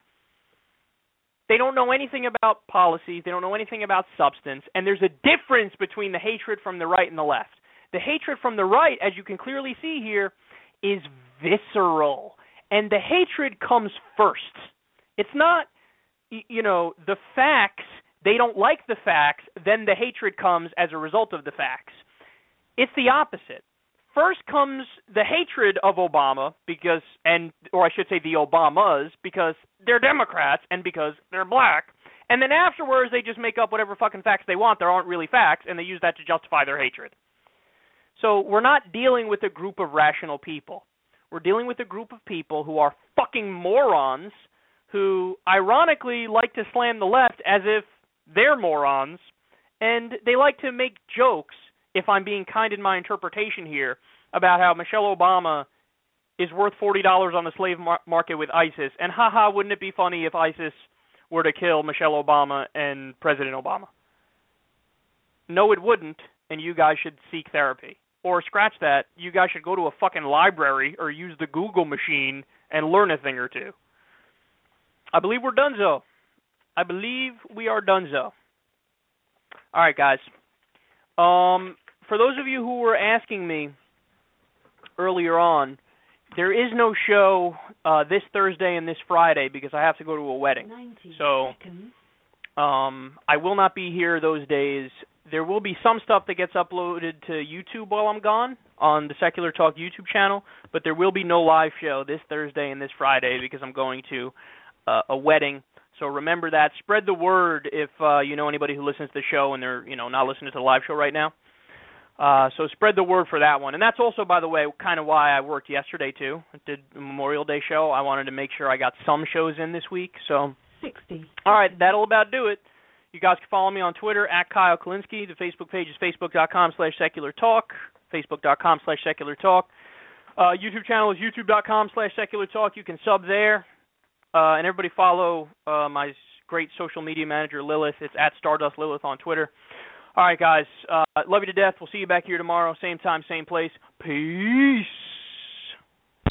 They don't know anything about policies. They don't know anything about substance. And there's a difference between the hatred from the right and the left. The hatred from the right, as you can clearly see here, is visceral. And the hatred comes first. It's not, you know, the facts. They don't like the facts. Then the hatred comes as a result of the facts. It's the opposite. First comes the hatred of Obama because, and or I should say the Obamas, because they're Democrats and because they're black. And then afterwards, they just make up whatever fucking facts they want. There aren't really facts, and they use that to justify their hatred. So we're not dealing with a group of rational people. We're dealing with a group of people who are fucking morons who ironically like to slam the left as if they're morons, and they like to make jokes, if I'm being kind in my interpretation here, about how Michelle Obama is worth forty dollars on the slave mar- market with ISIS, and haha, wouldn't it be funny if ISIS were to kill Michelle Obama and President Obama? No, it wouldn't, and you guys should seek therapy. Or scratch that, you guys should go to a fucking library or use the Google machine and learn a thing or two. I believe we're donezo. I believe we are donezo. All right, guys. Um... For those of you who were asking me earlier on, there is no show uh, this Thursday and this Friday because I have to go to a wedding. So um, I will not be here those days. There will be some stuff that gets uploaded to YouTube while I'm gone on the Secular Talk YouTube channel, but there will be no live show this Thursday and this Friday because I'm going to uh, a wedding. So remember that. Spread the word if uh, you know anybody who listens to the show and they're you know not listening to the live show right now. Uh, so spread the word for that one. And that's also, by the way, kind of why I worked yesterday, too. I did a Memorial Day show. I wanted to make sure I got some shows in this week. So, sixty. All right, that'll about do it. You guys can follow me on Twitter, at Kyle Kulinski. The Facebook page is facebook.com slash secular talk, facebook.com slash secular talk. Uh, YouTube channel is youtube.com slash secular talk. You can sub there. Uh, and everybody follow uh, my great social media manager, Lilith. It's at Stardust Lilith on Twitter. All right, guys. Uh, love you to death. We'll see you back here tomorrow. Same time, same place. Peace.